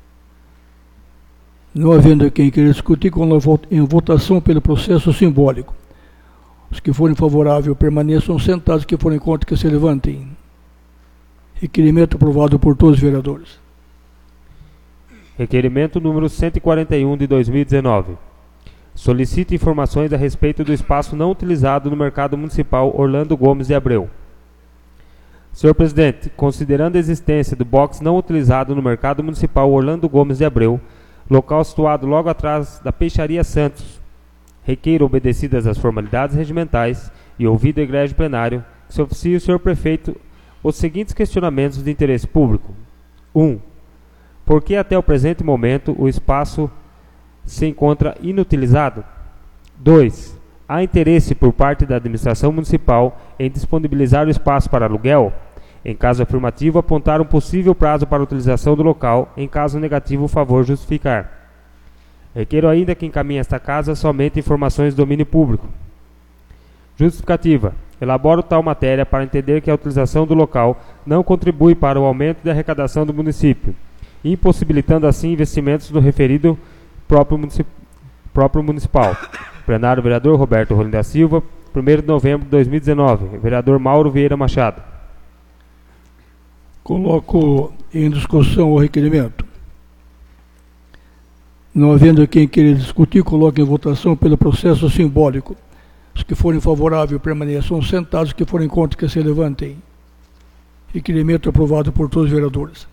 Não havendo quem queira discutir, coloco em votação pelo processo simbólico. Os que forem favoráveis permaneçam sentados, os que forem contra que se levantem. Requerimento aprovado por todos os vereadores. Requerimento número 141 de 2019. Solicito informações a respeito do espaço não utilizado no mercado municipal Orlando Gomes de Abreu. Senhor Presidente, considerando a existência do box não utilizado no mercado municipal Orlando Gomes de Abreu, local situado logo atrás da Peixaria Santos, requeiro obedecidas as formalidades regimentais e ouvido o egrégio plenário, que se oficie o senhor Prefeito os seguintes questionamentos de interesse público. 1. Por que até o presente momento o espaço se encontra inutilizado? 2. há interesse por parte da administração municipal em disponibilizar o espaço para aluguel? Em caso afirmativo, apontar um possível prazo para a utilização do local, em caso negativo, o favor justificar. Requeiro ainda que encaminhe esta casa somente informações do domínio público. Justificativa. Elaboro tal matéria para entender que a utilização do local não contribui para o aumento da arrecadação do município, impossibilitando assim investimentos do referido próprio municipal. Plenário, vereador Roberto Rolim da Silva, 1º de novembro de 2019. Vereador Mauro Vieira Machado. Coloco em discussão o requerimento. Não havendo quem queira discutir, coloco em votação pelo processo simbólico. Os que forem favoráveis permaneçam sentados, os que forem contra que se levantem. Requerimento aprovado por todos os vereadores.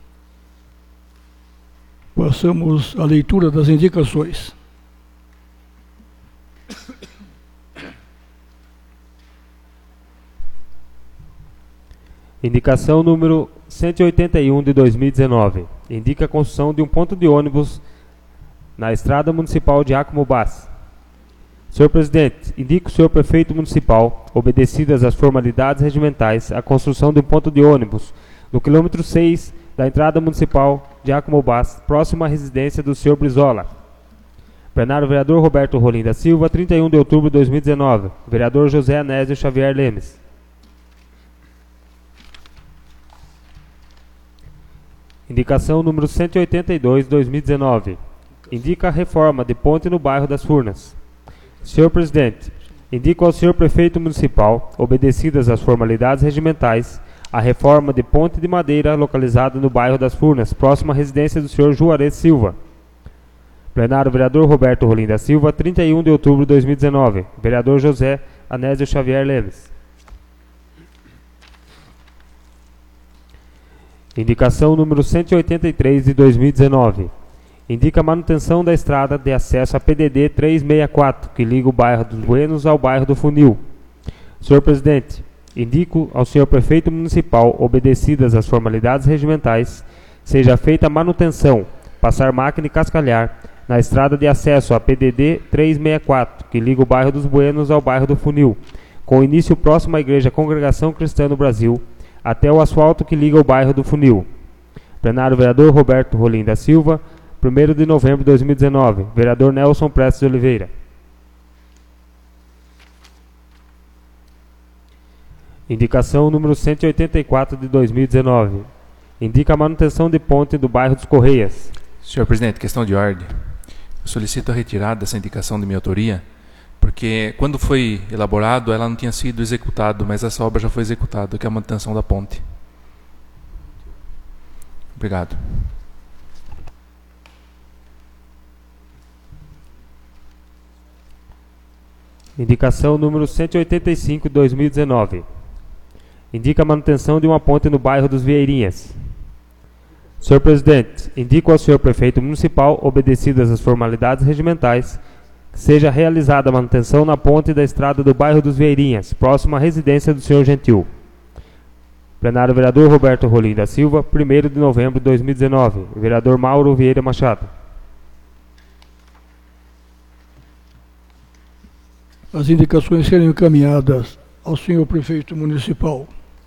Passamos à leitura das indicações. Indicação número 181 de 2019. Indica a construção de um ponto de ônibus na Estrada Municipal de Acomubás. Senhor Presidente, indica o senhor Prefeito Municipal, obedecidas as formalidades regimentais, a construção de um ponto de ônibus no quilômetro 6 da Entrada Municipal de Acomubás, próximo à residência do senhor Brizola. Plenário, vereador Roberto Rolim da Silva, 31 de outubro de 2019. Vereador José Anésio Xavier Lemes. Indicação número 182, 2019. Indica a reforma de ponte no bairro das Furnas. Senhor Presidente, indico ao senhor Prefeito Municipal, obedecidas as formalidades regimentais, a reforma de ponte de madeira localizada no bairro das Furnas, próximo à residência do senhor Juarez Silva. Plenário, vereador Roberto Rolim da Silva, 31 de outubro de 2019. Vereador José Anésio Xavier Lemes. Indicação número 183 de 2019. Indica a manutenção da estrada de acesso a PDD 364, que liga o bairro dos Buenos ao bairro do Funil. Senhor Presidente, indico ao senhor Prefeito Municipal, obedecidas as formalidades regimentais, seja feita a manutenção, passar máquina e cascalhar, na estrada de acesso a PDD 364, que liga o bairro dos Buenos ao bairro do Funil, com início próximo à Igreja Congregação Cristã no Brasil, até o asfalto que liga o bairro do Funil. Plenário, vereador Roberto Rolim da Silva, 1º de novembro de 2019. Vereador Nelson Prestes de Oliveira. Indicação número 184 de 2019. Indica a manutenção de ponte do bairro dos Correias. Senhor Presidente, questão de ordem. Eu solicito a retirada dessa indicação de minha autoria, porque quando foi elaborado, ela não tinha sido executada, mas essa obra já foi executada, que é a manutenção da ponte. Obrigado. Indicação número 185 de 2019. Indica a manutenção de uma ponte no bairro dos Vieirinhas. Senhor Presidente, indico ao senhor Prefeito Municipal, obedecidas as formalidades regimentais, que seja realizada a manutenção na ponte da estrada do bairro dos Vieirinhas, próximo à residência do senhor Gentil. Plenário, vereador Roberto Rolim da Silva, 1º de novembro de 2019. Vereador Mauro Vieira Machado. As indicações serão encaminhadas ao senhor Prefeito Municipal.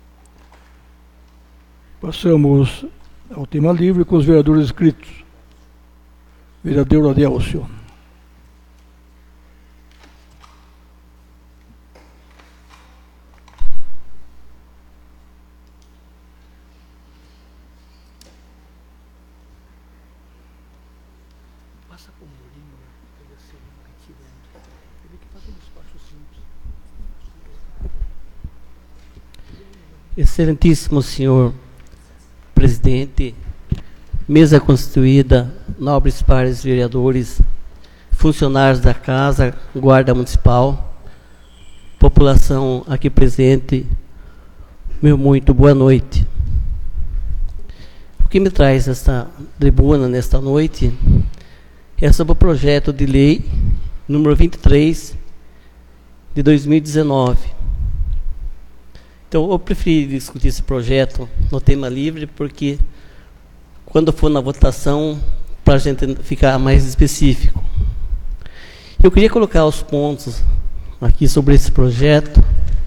Passamos ao tema livre com os vereadores inscritos. Vereador Adélcio. Excelentíssimo senhor presidente, mesa constituída, nobres pares vereadores, funcionários da casa, guarda municipal, população aqui presente, meu muito boa noite. O que me traz esta tribuna nesta noite é sobre o projeto de lei número 23 de 2019. Então, eu preferi discutir esse projeto no tema livre, porque quando for na votação, para a gente ficar mais específico. Eu queria colocar os pontos aqui sobre esse projeto.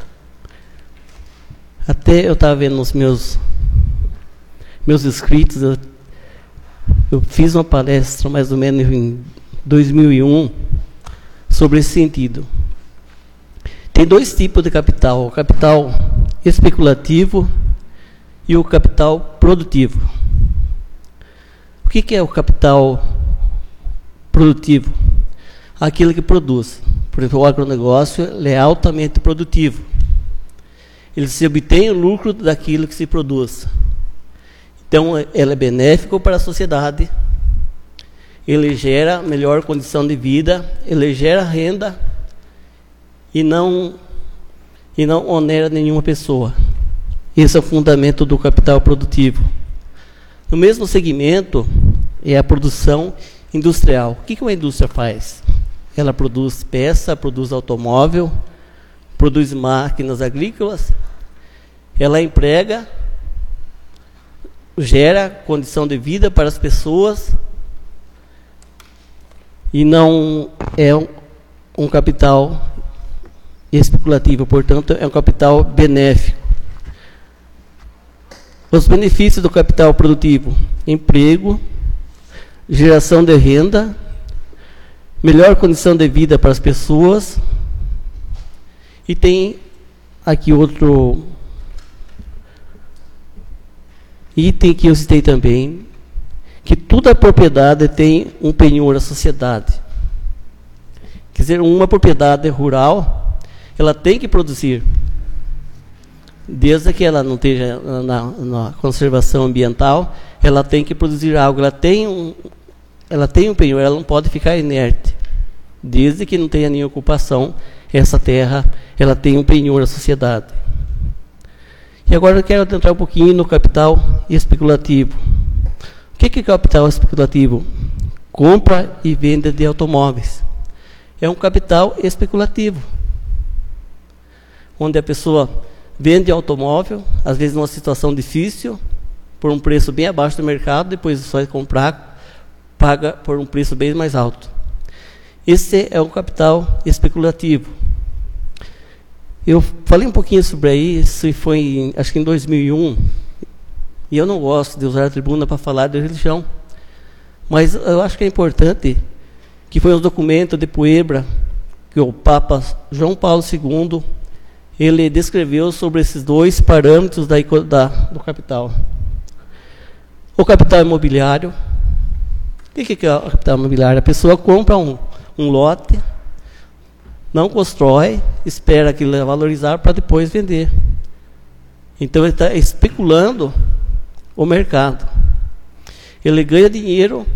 Até eu estava vendo nos meus escritos, eu fiz uma palestra mais ou menos em 2001 sobre esse sentido. Tem dois tipos de capital: o capital especulativo e o capital produtivo. O que é o capital produtivo? Aquilo que produz. Por exemplo, o agronegócio ele é altamente produtivo. Ele se obtém o lucro daquilo que se produz. Então, ele é benéfico para a sociedade. Ele gera melhor condição de vida, ele gera renda e não onera nenhuma pessoa. Esse é o fundamento do capital produtivo. No mesmo segmento é a produção industrial. O que uma indústria faz? Ela produz peça, produz automóvel, produz máquinas agrícolas, ela emprega, gera condição de vida para as pessoas e não é um capital especulativo, portanto, é um capital benéfico. Os benefícios do capital produtivo: emprego, geração de renda, melhor condição de vida para as pessoas. E tem aqui outro item que eu citei também, que toda propriedade tem um penhor à sociedade. Quer dizer, uma propriedade rural, ela tem que produzir, desde que ela não esteja na conservação ambiental, ela tem que produzir algo, ela tem um penhor, ela não pode ficar inerte. Desde que não tenha nenhuma ocupação, essa terra, ela tem um penhor à sociedade. E agora eu quero adentrar um pouquinho no capital especulativo. O que é capital especulativo? Compra e venda de automóveis. É um capital especulativo, onde a pessoa vende automóvel, às vezes numa situação difícil, por um preço bem abaixo do mercado, depois só comprar, paga por um preço bem mais alto. Esse é o capital especulativo. Eu falei um pouquinho sobre isso, foi acho que em 2001, e eu não gosto de usar a tribuna para falar de religião, mas eu acho que é importante, que foi um documento de Puebla, que o Papa João Paulo II, ele descreveu sobre esses dois parâmetros do capital. O capital imobiliário. O que é o capital imobiliário? A pessoa compra um lote, não constrói, espera que ele valorizar para depois vender. Então ele está especulando o mercado. Ele ganha dinheiro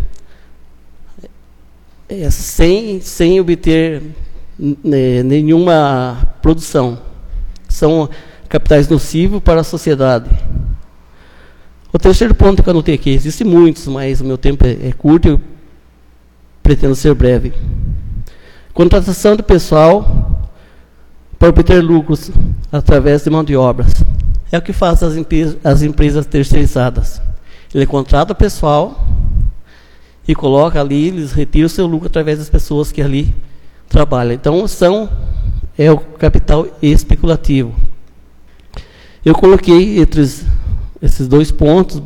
sem obter nenhuma produção. São capitais nocivos para a sociedade. O terceiro ponto que eu anotei aqui, existem muitos, mas o meu tempo é curto e eu pretendo ser breve. Contratação de pessoal para obter lucros através de mão de obras. É o que faz as empresas terceirizadas. Ele contrata o pessoal e coloca ali, eles retiram o seu lucro através das pessoas que ali trabalham. Então, é o capital especulativo. Eu coloquei entre esses dois pontos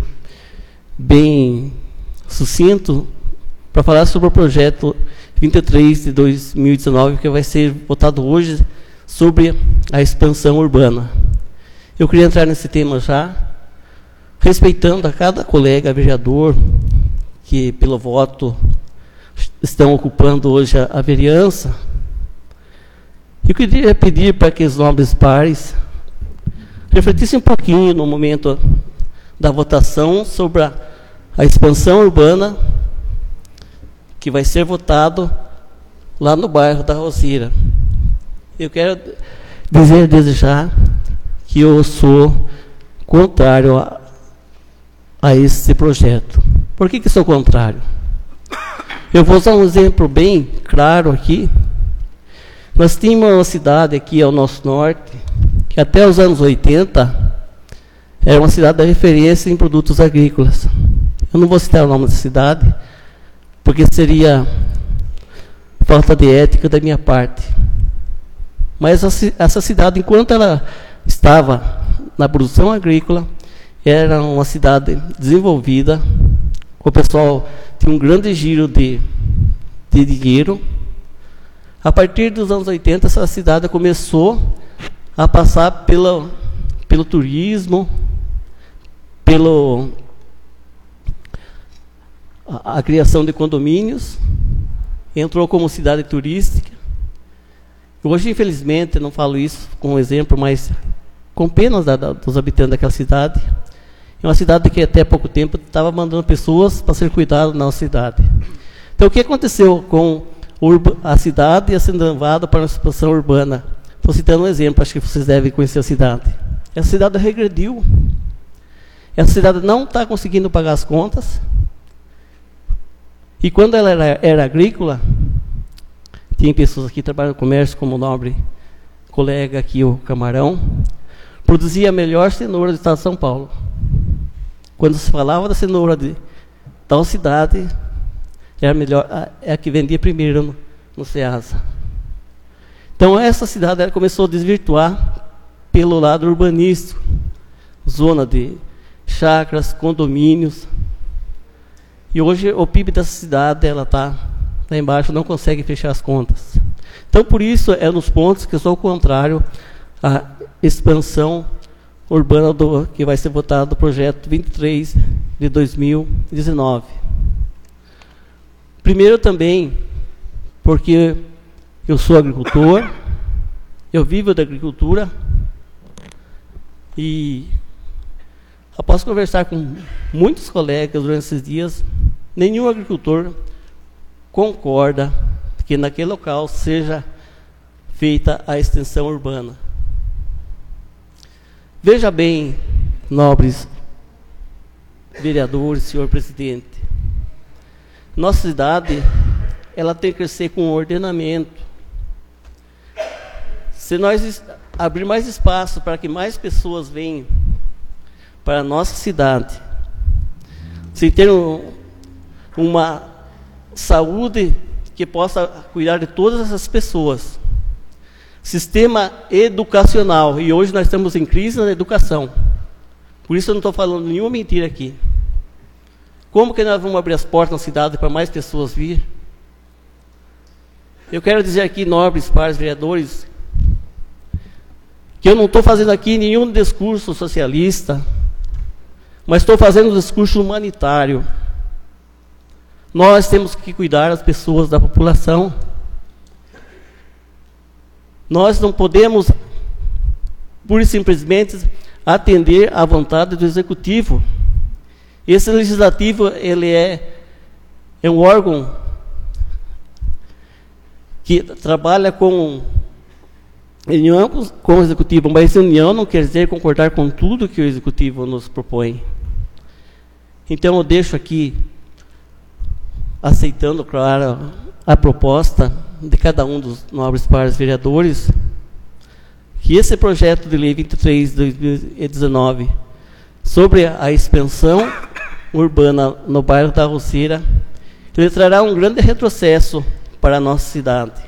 bem sucinto para falar sobre o projeto 23 de 2019, que vai ser votado hoje, sobre a expansão urbana. Eu queria entrar nesse tema já, respeitando a cada colega vereador que, pelo voto, estão ocupando hoje a vereança. Eu queria pedir para que os nobres pares refletissem um pouquinho no momento da votação sobre a expansão urbana que vai ser votado lá no bairro da Roseira. Eu quero dizer desde já que eu sou contrário a esse projeto. Por que sou contrário? Eu vou usar um exemplo bem claro aqui. Nós tínhamos uma cidade aqui ao nosso norte, que até os anos 80 era uma cidade da referência em produtos agrícolas. Eu não vou citar o nome da cidade, porque seria falta de ética da minha parte. Mas essa cidade, enquanto ela estava na produção agrícola, era uma cidade desenvolvida, o pessoal tinha um grande giro de dinheiro. A partir dos anos 80, essa cidade começou a passar pelo turismo, a criação de condomínios, entrou como cidade turística. Hoje, infelizmente, não falo isso como exemplo, mas com penas dos habitantes daquela cidade. É uma cidade que até pouco tempo estava mandando pessoas para ser cuidadas na cidade. Então, o que aconteceu com a cidade sendo levada para uma expansão urbana? Estou citando um exemplo, acho que vocês devem conhecer a cidade. Essa cidade regrediu. Essa cidade não está conseguindo pagar as contas. E quando ela era agrícola, tinha pessoas aqui que trabalham no comércio, como o nobre colega aqui, o Camarão, produzia a melhor cenoura do estado de São Paulo. Quando se falava da cenoura de tal cidade, era a melhor, é a que vendia primeiro no Ceasa. Então essa cidade ela começou a desvirtuar pelo lado urbanístico, zona de chácaras, condomínios. E hoje o PIB dessa cidade ela está lá embaixo, não consegue fechar as contas. Então por isso é nos pontos que eu sou contrário à expansão urbana que vai ser votado do projeto 23 de 2019. Primeiro também porque eu sou agricultor, eu vivo da agricultura e após conversar com muitos colegas durante esses dias, nenhum agricultor concorda que naquele local seja feita a extensão urbana. Veja bem, nobres vereadores, senhor presidente, nossa cidade ela tem que crescer com ordenamento. Se nós abrir mais espaço para que mais pessoas venham para a nossa cidade, se ter uma saúde que possa cuidar de todas essas pessoas, sistema educacional, e hoje nós estamos em crise na educação, por isso eu não estou falando nenhuma mentira aqui. Como que nós vamos abrir as portas na cidade para mais pessoas vir? Eu quero dizer aqui, nobres pares vereadores, que eu não estou fazendo aqui nenhum discurso socialista, mas estou fazendo um discurso humanitário. Nós temos que cuidar das pessoas, da população. Nós não podemos, pura e simplesmente, atender à vontade do Executivo. Esse Legislativo, ele é um órgão que trabalha com união com o Executivo, mas união não quer dizer concordar com tudo que o Executivo nos propõe. Então eu deixo aqui, aceitando, claro, a proposta de cada um dos nobres pares vereadores, que esse projeto de lei 23 de 2019 sobre a expansão urbana no bairro da Roceira, ele trará um grande retrocesso para a nossa cidade.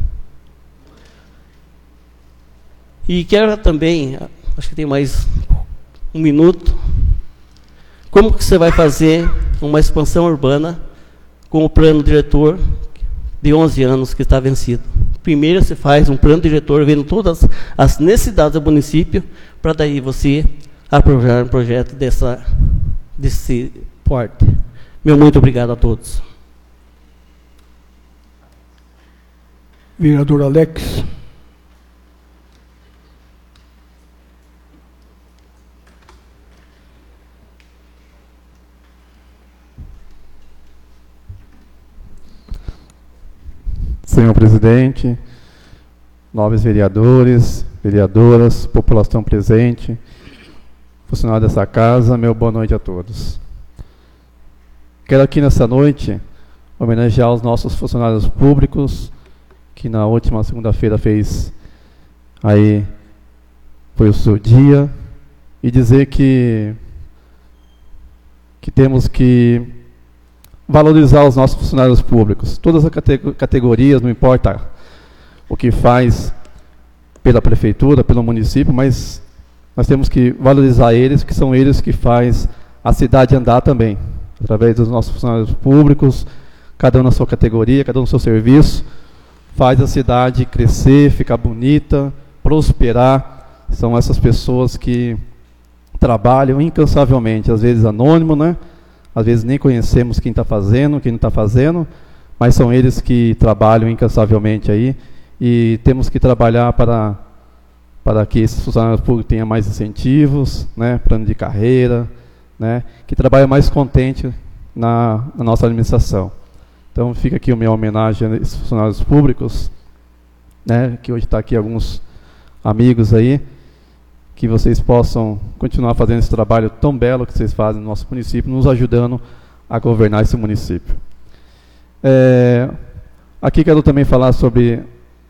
E quero também, acho que tem mais um minuto, como que você vai fazer uma expansão urbana com o plano diretor de 11 anos que está vencido? Primeiro você faz um plano diretor vendo todas as necessidades do município, para daí você aprovar um projeto desse porte. Meu muito obrigado a todos. Vereador Alex. Senhor presidente, nobres vereadores, vereadoras, população presente, funcionário dessa casa, meu boa noite a todos. Quero aqui nessa noite homenagear os nossos funcionários públicos, que na última segunda-feira foi o seu dia, e dizer que temos que valorizar os nossos funcionários públicos. Todas as categorias, não importa o que faz, pela prefeitura, pelo município, mas nós temos que valorizar eles, que são eles que fazem a cidade andar também, através dos nossos funcionários públicos, cada um na sua categoria, cada um no seu serviço, faz a cidade crescer, ficar bonita, prosperar. São essas pessoas que trabalham incansavelmente, às vezes anônimo, né? Às vezes nem conhecemos quem está fazendo, quem não está fazendo, mas são eles que trabalham incansavelmente aí, e temos que trabalhar para que esses funcionários públicos tenham mais incentivos, né? Plano de carreira, né? Que trabalhem mais contente na nossa administração. Então fica aqui a minha homenagem a esses funcionários públicos, né? Que hoje está aqui alguns amigos aí, que vocês possam continuar fazendo esse trabalho tão belo que vocês fazem no nosso município, nos ajudando a governar esse município. Aqui quero também falar sobre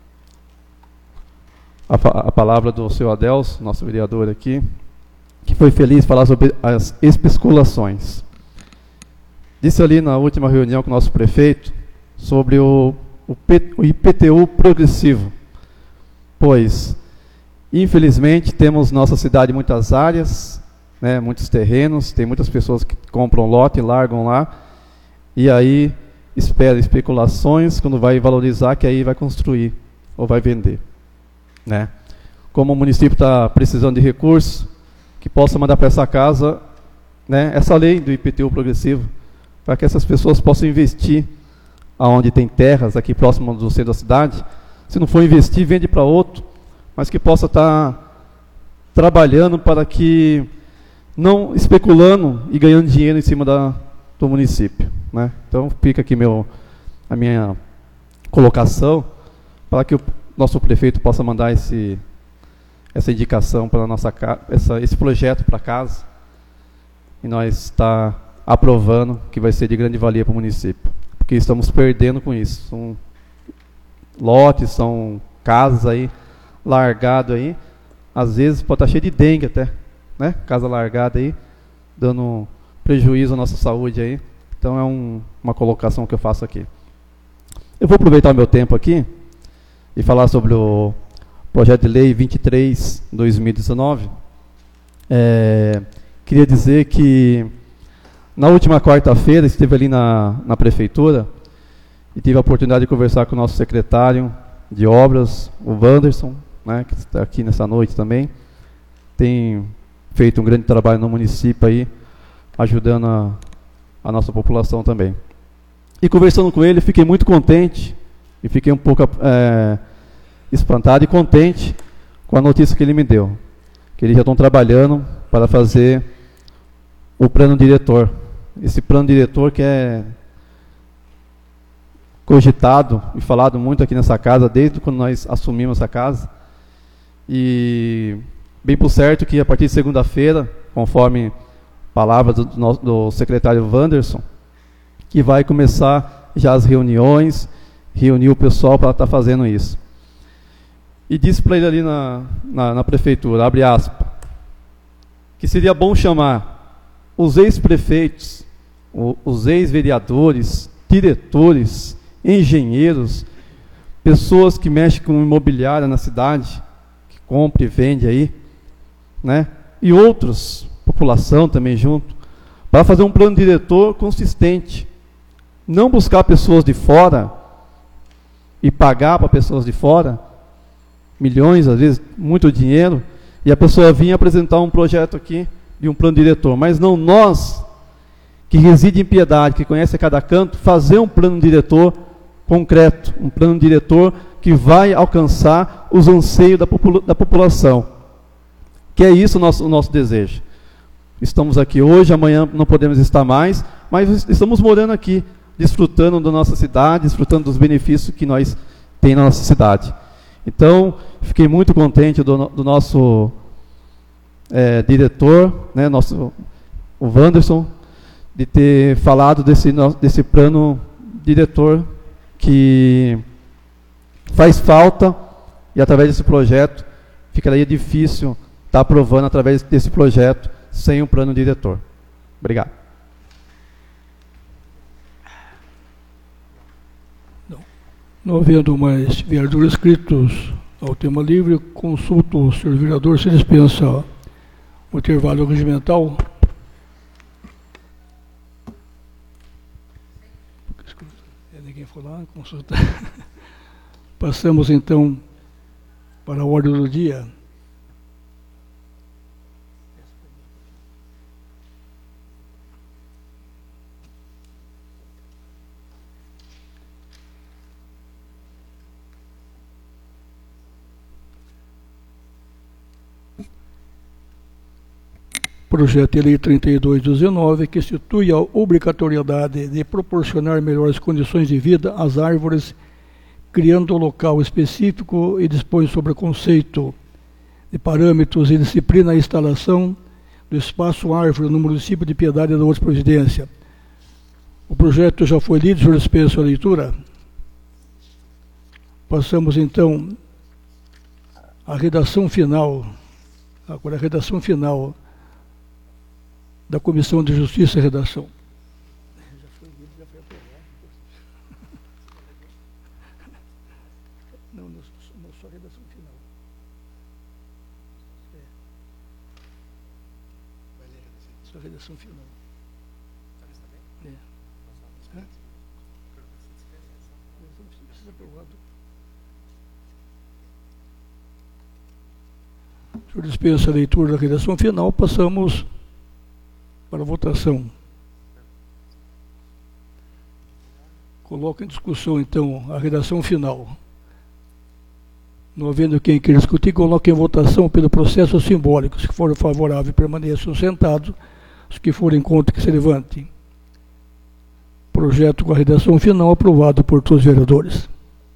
a palavra do seu Adelso, nosso vereador aqui, que foi feliz falar sobre as especulações. Disse ali na última reunião com o nosso prefeito sobre o IPTU progressivo, pois infelizmente, temos nossa cidade muitas áreas, né, muitos terrenos, tem muitas pessoas que compram lote e largam lá, e aí espera especulações, quando vai valorizar, que aí vai construir ou vai vender. Né? Como o município está precisando de recursos, que possa mandar para essa casa, né, essa lei do IPTU progressivo, para que essas pessoas possam investir aonde tem terras, aqui próximo do centro da cidade. Se não for investir, vende para outro, mas que possa estar trabalhando para que, não especulando e ganhando dinheiro em cima do município. Né? Então fica aqui a minha colocação, para que o nosso prefeito possa mandar essa indicação para a nossa casa, esse projeto para casa, e nós está aprovando, que vai ser de grande valia para o município, porque estamos perdendo com isso. São lotes, são casas aí, largado aí, às vezes pode estar cheio de dengue até, né? Casa largada aí, dando prejuízo à nossa saúde aí. Então é uma colocação que eu faço aqui. Eu vou aproveitar o meu tempo aqui e falar sobre o projeto de lei 23/2019. Queria dizer que na última quarta-feira estive ali na prefeitura e tive a oportunidade de conversar com o nosso secretário de obras, o Wanderson, né, que está aqui nessa noite também. Tem feito um grande trabalho no município aí, ajudando a nossa população também. E conversando com ele, fiquei muito contente, e fiquei um pouco espantado e contente com a notícia que ele me deu, que eles já estão trabalhando para fazer o plano diretor. Esse plano diretor que é cogitado e falado muito aqui nessa casa, desde quando nós assumimos essa casa. E bem por certo que a partir de segunda-feira, conforme palavras do secretário Wanderson, que vai começar já as reuniões, reunir o pessoal para estar fazendo isso. E disse para ele ali na prefeitura, abre aspas, que seria bom chamar os ex-prefeitos, os ex-vereadores, diretores, engenheiros, pessoas que mexem com imobiliária na cidade, que compra e vende aí, né? E outros, população também junto, para fazer um plano diretor consistente. Não buscar pessoas de fora e pagar para pessoas de fora, milhões, às vezes, muito dinheiro, e a pessoa vinha apresentar um projeto aqui de um plano diretor, mas não nós, que reside em Piedade, que conhece cada canto, fazer um plano diretor concreto, um plano diretor que vai alcançar os anseios da população, que é isso o nosso desejo. Estamos aqui hoje, amanhã não podemos estar mais, mas estamos morando aqui, desfrutando da nossa cidade, desfrutando dos benefícios que nós temos na nossa cidade. Então, fiquei muito contente do nosso diretor, né, o Wanderson, de ter falado desse plano diretor que faz falta, e através desse projeto ficaria difícil estar aprovando através desse projeto sem um plano diretor. Obrigado. Não havendo mais vereadores inscritos Ao tema livre, consulto o senhor vereador se dispensa o intervalo regimental. Ninguém foi lá consultar. Passamos então para a ordem do dia. Projeto de Lei 32/19, que institui a obrigatoriedade de proporcionar melhores condições de vida às árvores, criando um local específico e dispõe sobre o conceito de parâmetros e disciplina a instalação do espaço árvore no município de Piedade da Outra Providência. O projeto já foi lido, senhor dispensa a leitura. Passamos então à redação final. Agora a redação final da Comissão de Justiça e Redação. Já foi lido, já foi aprovado. Não, só a redação final. Vai ler a redação. Só a redação final. Precisa aprovado. O senhor dispensa a leitura da redação final, passamos para a votação. Coloco em discussão, então, a redação final. Não havendo quem queira discutir, coloco em votação pelo processo simbólico. Se for favorável, permaneçam sentados. Os que forem contra, que se levantem. Projeto com a redação final aprovado por todos os vereadores.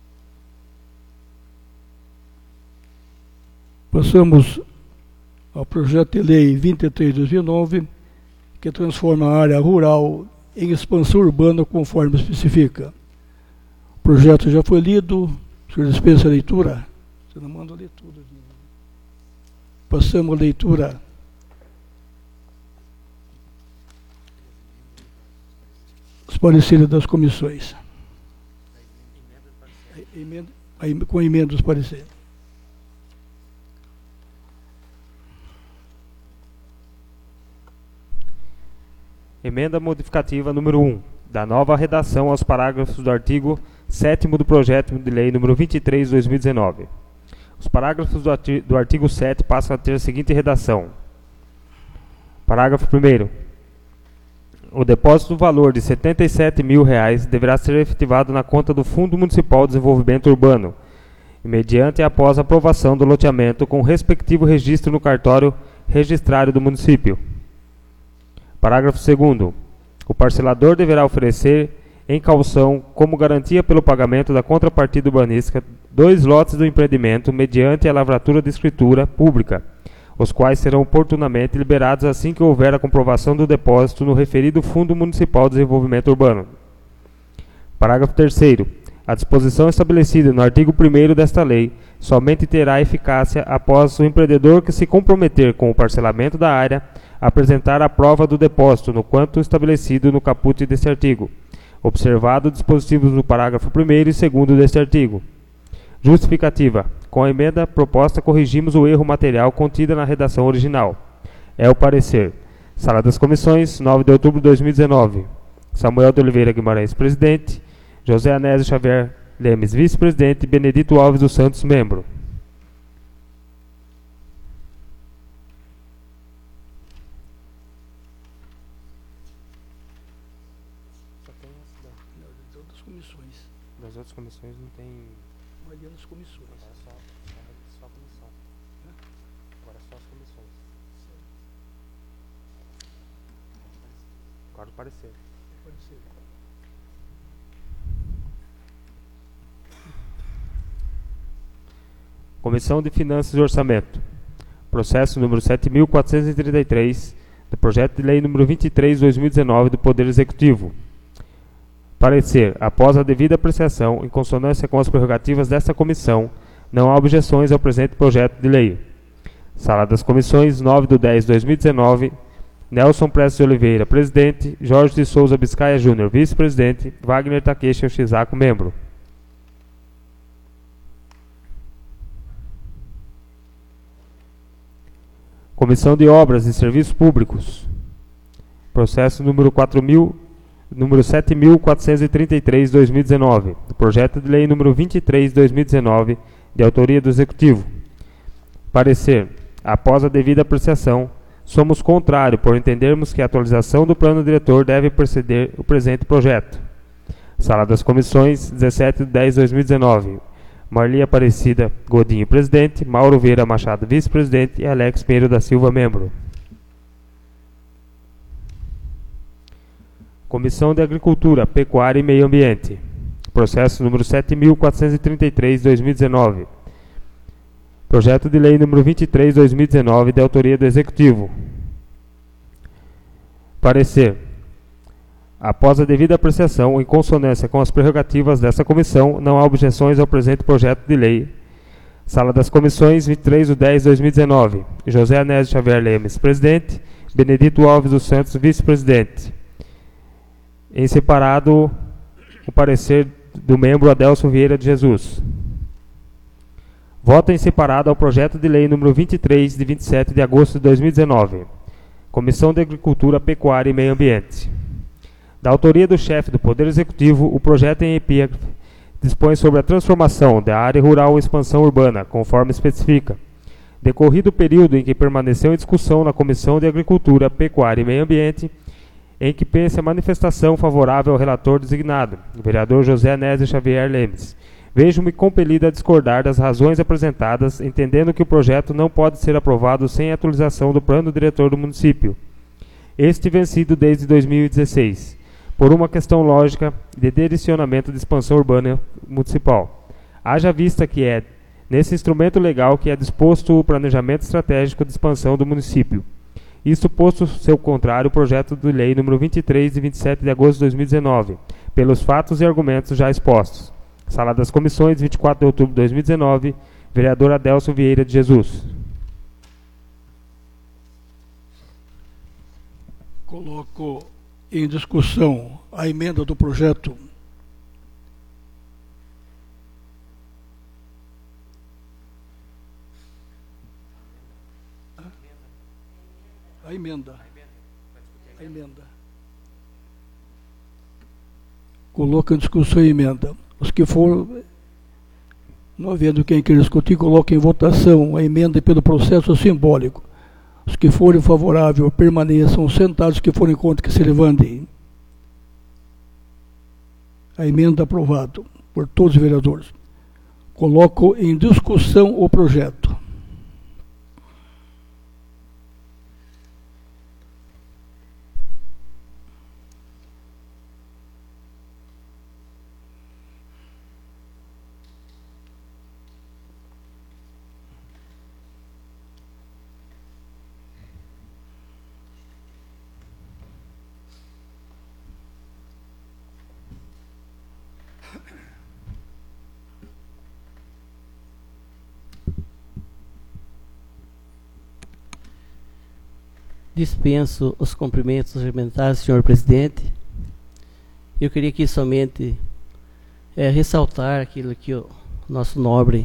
Passamos ao projeto de lei 23/2009, que transforma a área rural em expansão urbana conforme especifica. O projeto já foi lido, o senhor dispensa a leitura? Você não manda ler tudo. Passamos a leitura. Os pareceres das comissões. Com emenda dos pareceres. Emenda modificativa número 1, da nova redação aos parágrafos do artigo 7º do projeto de lei número 23/2019. Os parágrafos do artigo 7 passam a ter a seguinte redação. Parágrafo 1º. O depósito do valor de R$ 77.000 deverá ser efetivado na conta do Fundo Municipal de Desenvolvimento Urbano, mediante e após a aprovação do loteamento com o respectivo registro no cartório registrário do município. Parágrafo 2º. O parcelador deverá oferecer em caução, como garantia pelo pagamento da contrapartida urbanística, 2 lotes do empreendimento mediante a lavratura de escritura pública, os quais serão oportunamente liberados assim que houver a comprovação do depósito no referido Fundo Municipal de Desenvolvimento Urbano. Parágrafo 3º. A disposição estabelecida no artigo 1º desta lei somente terá eficácia após o empreendedor que se comprometer com o parcelamento da área apresentar a prova do depósito no quanto estabelecido no caput deste artigo, observado dispositivos do parágrafo 1º e 2º deste artigo. Justificativa. Com a emenda proposta, corrigimos o erro material contido na redação original. É o parecer. Sala das Comissões, 9 de outubro de 2019. Samuel de Oliveira Guimarães, presidente. José Anésio Xavier Lemes, vice-presidente. Benedito Alves dos Santos, membro. Das outras comissões não tem. Não adianta as comissões. Agora só a comissão. Agora só as comissões. Agora o parecer. Comissão de Finanças e Orçamento. Processo número 7.433, do projeto de lei número 23/2019 do Poder Executivo. Parecer. Após a devida apreciação, em consonância com as prerrogativas desta comissão, não há objeções ao presente projeto de lei. Sala das Comissões, 9/10/2019. Nelson Prestes de Oliveira, presidente. Jorge de Souza Biscaia Júnior, vice-presidente. Wagner Takeshi Shizaku, membro. Comissão de Obras e Serviços Públicos. Processo número 7.433/2019. Projeto de Lei número 23/2019, de autoria do Executivo. Parecer. Após a devida apreciação, somos contrários por entendermos que a atualização do plano diretor deve preceder o presente projeto. Sala das Comissões, 17/10/2019. Marli Aparecida Godinho, presidente. Mauro Vieira Machado, vice-presidente. E Alex Pinheiro da Silva, membro. Comissão de Agricultura, Pecuária e Meio Ambiente. Processo número 7.433/2019. Projeto de Lei número 23/2019, de autoria do Executivo. Parecer. Após a devida apreciação, em consonância com as prerrogativas dessa comissão, não há objeções ao presente projeto de lei. Sala das Comissões, 23/10/2019. José Anésio Xavier Lemes, presidente. Benedito Alves dos Santos, vice-presidente. Em separado, o parecer do membro Adelson Vieira de Jesus. Voto em separado ao projeto de lei número 23, de 27 de agosto de 2019. Comissão de Agricultura, Pecuária e Meio Ambiente. Da autoria do chefe do Poder Executivo, o projeto em epígrafe dispõe sobre a transformação da área rural em expansão urbana, conforme especifica. Decorrido o período em que permaneceu em discussão na Comissão de Agricultura, Pecuária e Meio Ambiente, em que pense a manifestação favorável ao relator designado, o vereador José Anésio Xavier Lemes, vejo-me compelido a discordar das razões apresentadas, entendendo que o projeto não pode ser aprovado sem a atualização do plano diretor do município, este vencido desde 2016, por uma questão lógica de direcionamento de expansão urbana municipal. Haja vista que é nesse instrumento legal que é disposto o planejamento estratégico de expansão do município. Isto posto seu contrário o projeto de lei número 23, de 27 de agosto de 2019, pelos fatos e argumentos já expostos. Sala das Comissões, 24 de outubro de 2019, vereador Adelson Vieira de Jesus. Coloco em discussão a emenda do projeto. A emenda. Coloca em discussão a emenda. Os que for, não havendo quem queira discutir, coloca em votação a emenda pelo processo simbólico. Os que forem favoráveis permaneçam sentados, os que forem contra que se levantem. A emenda aprovada por todos os vereadores. Coloco em discussão o projeto. Dispenso os cumprimentos regimentares, senhor presidente. Eu queria aqui somente ressaltar aquilo que o nosso nobre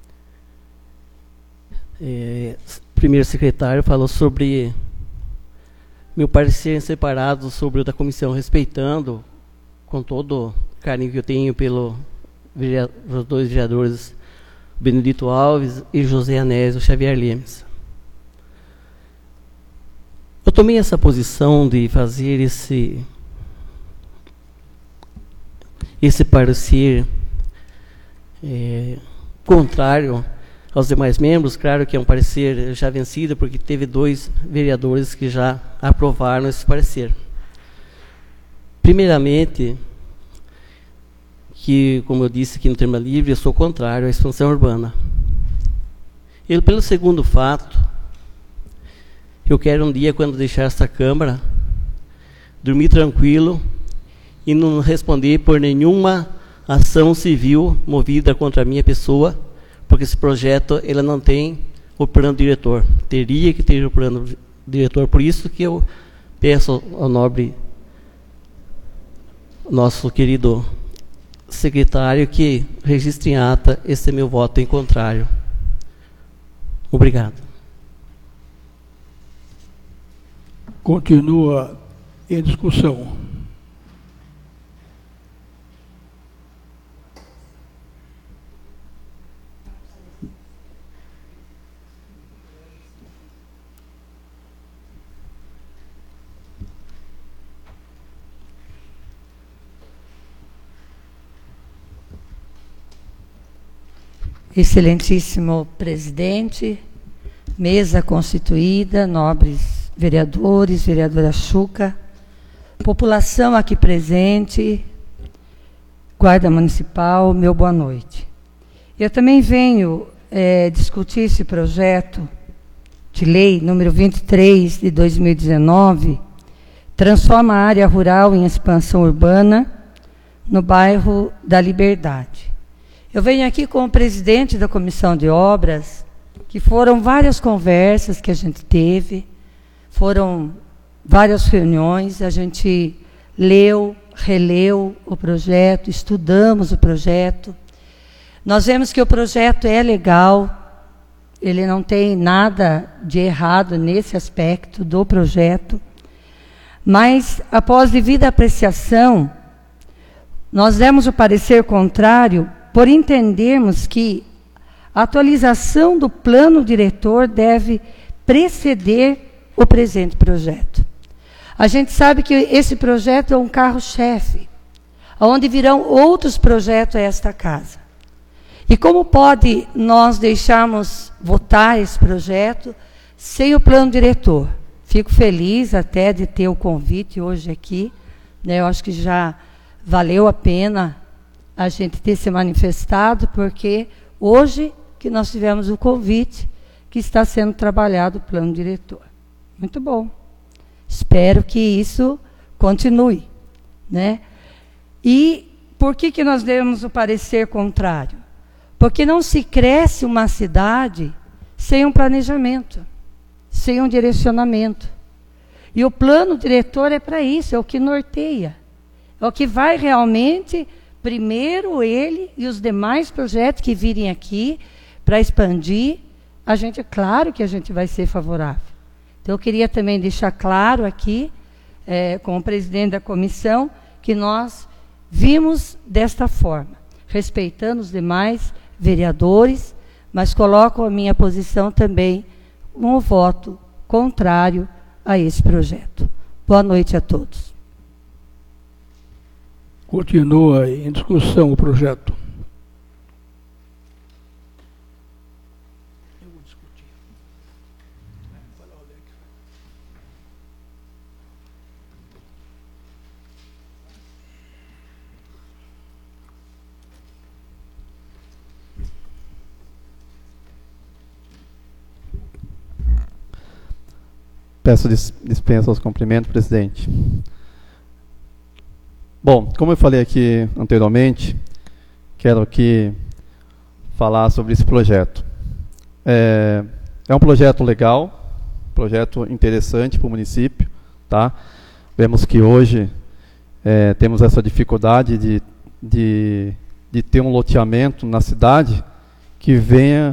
primeiro secretário falou sobre meu parecer em separado sobre o da comissão, respeitando com todo o carinho que eu tenho pelos dois vereadores Benedito Alves e José Anésio Xavier Lemes. Eu tomei essa posição de fazer esse parecer contrário aos demais membros. Claro que é um parecer já vencido, porque teve 2 vereadores que já aprovaram esse parecer. Primeiramente, que, como eu disse aqui no Termo Livre, eu sou contrário à expansão urbana. E pelo segundo fato, eu quero um dia, quando deixar essa Câmara, dormir tranquilo e não responder por nenhuma ação civil movida contra a minha pessoa, porque esse projeto ele não tem o plano diretor. Teria que ter o plano diretor. Por isso que eu peço ao nobre, nosso querido secretário, que registre em ata esse meu voto em contrário. Obrigado. Continua em discussão. Excelentíssimo presidente, mesa constituída, nobres vereadores, vereadora Chuca, população aqui presente, guarda municipal, meu boa noite. Eu também venho discutir esse projeto de lei número 23 de 2019, transforma a área rural em expansão urbana no bairro da Liberdade. Eu venho aqui com o presidente da Comissão de Obras, que foram várias conversas que a gente teve, foram várias reuniões, a gente leu, releu o projeto, estudamos o projeto. Nós vemos que o projeto é legal, ele não tem nada de errado nesse aspecto do projeto, mas, após devida apreciação, nós demos o parecer contrário por entendermos que a atualização do plano diretor deve preceder o presente projeto. A gente sabe que esse projeto é um carro-chefe, onde virão outros projetos a esta casa. E como pode nós deixarmos votar esse projeto sem o plano diretor? Fico feliz até de ter o convite hoje aqui, né? Eu acho que já valeu a pena a gente ter se manifestado, porque hoje que nós tivemos o convite que está sendo trabalhado o plano diretor. Muito bom. Espero que isso continue, né? E por que nós demos o parecer contrário? Porque não se cresce uma cidade sem um planejamento, sem um direcionamento. E o plano diretor é para isso, é o que norteia. É o que vai realmente, primeiro ele e os demais projetos que virem aqui para expandir, claro que a gente vai ser favorável. Então, eu queria também deixar claro aqui, com o presidente da comissão, que nós vimos desta forma, respeitando os demais vereadores, mas coloco a minha posição também com o voto contrário a esse projeto. Boa noite a todos. Continua em discussão o projeto. Peço dispensa aos cumprimentos, presidente. Bom, como eu falei aqui anteriormente, quero aqui falar sobre esse projeto. É um projeto legal, projeto interessante para o município, tá? Vemos que hoje temos essa dificuldade de ter um loteamento na cidade que venha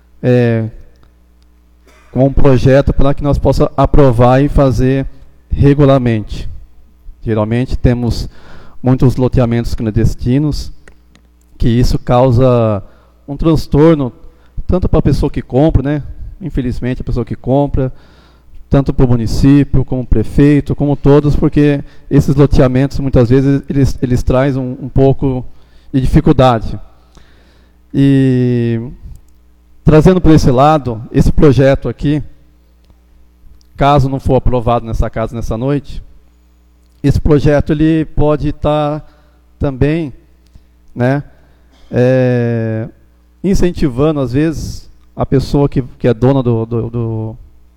com um projeto para que nós possamos aprovar e fazer regularmente. Geralmente temos muitos loteamentos clandestinos, que isso causa um transtorno, tanto para a pessoa que compra, né? Infelizmente a pessoa que compra, tanto para o município, como o prefeito, como todos, porque esses loteamentos, muitas vezes, eles trazem um pouco de dificuldade. E, trazendo por esse lado, esse projeto aqui, caso não for aprovado nessa casa nessa noite, esse projeto ele pode estar também, né, incentivando, às vezes, a pessoa que é dona do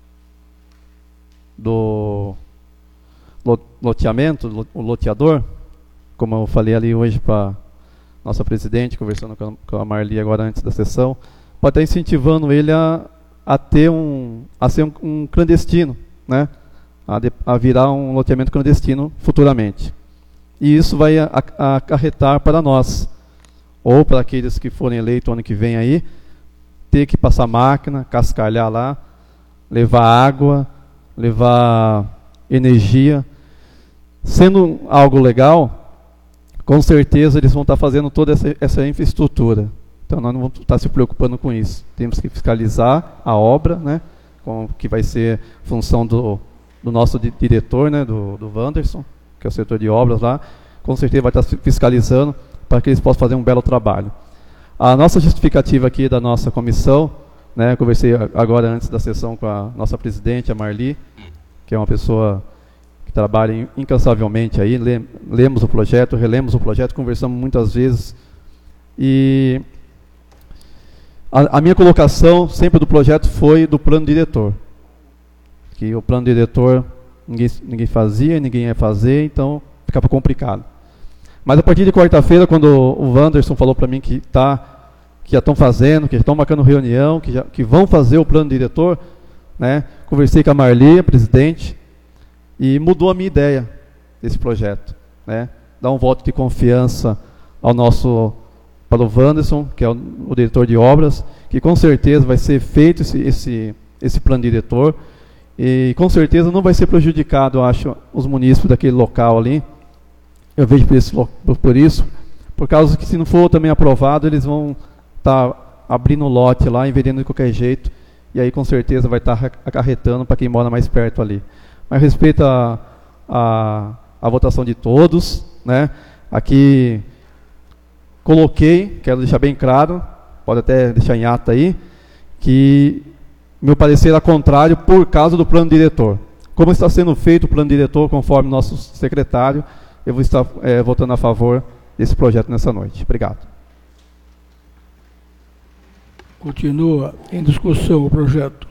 loteamento, o loteador, como eu falei ali hoje para nossa presidente, conversando com a Marli agora antes da sessão, pode estar incentivando ele a ser um clandestino, né? A virar um loteamento clandestino futuramente. E isso vai acarretar para nós, ou para aqueles que forem eleitos ano que vem aí, ter que passar máquina, cascalhar lá, levar água, levar energia. Sendo algo legal, com certeza eles vão estar fazendo toda essa infraestrutura. Então nós não vamos estar se preocupando com isso. Temos que fiscalizar a obra, né, que vai ser função do nosso diretor, né, do Wanderson, que é o setor de obras lá. Com certeza vai estar fiscalizando para que eles possam fazer um belo trabalho. A nossa justificativa aqui da nossa comissão, né, eu conversei agora antes da sessão com a nossa presidente, a Marli, que é uma pessoa que trabalha incansavelmente aí, lemos o projeto, relemos o projeto, conversamos muitas vezes. E a minha colocação sempre do projeto foi do plano diretor. Que o plano diretor ninguém fazia, ninguém ia fazer, então ficava complicado. Mas a partir de quarta-feira, quando o Wanderson falou para mim que já estão fazendo, que já estão marcando reunião, que vão fazer o plano diretor, né, conversei com a Marli, a presidente, e mudou a minha ideia desse projeto, né? Dar um voto de confiança para o Wanderson, que é o diretor de obras, que com certeza vai ser feito esse plano diretor, e com certeza não vai ser prejudicado, eu acho, os munícipes daquele local ali. Eu vejo por isso, por causa que se não for também aprovado, eles vão estar abrindo lote lá, vendendo de qualquer jeito, e aí com certeza vai estar acarretando para quem mora mais perto ali. Mas respeito a votação de todos, né? Aqui coloquei, quero deixar bem claro, pode até deixar em ata aí, que meu parecer é contrário por causa do plano diretor. Como está sendo feito o plano diretor, conforme nosso secretário, eu vou estar votando a favor desse projeto nessa noite. Obrigado. Continua em discussão o projeto.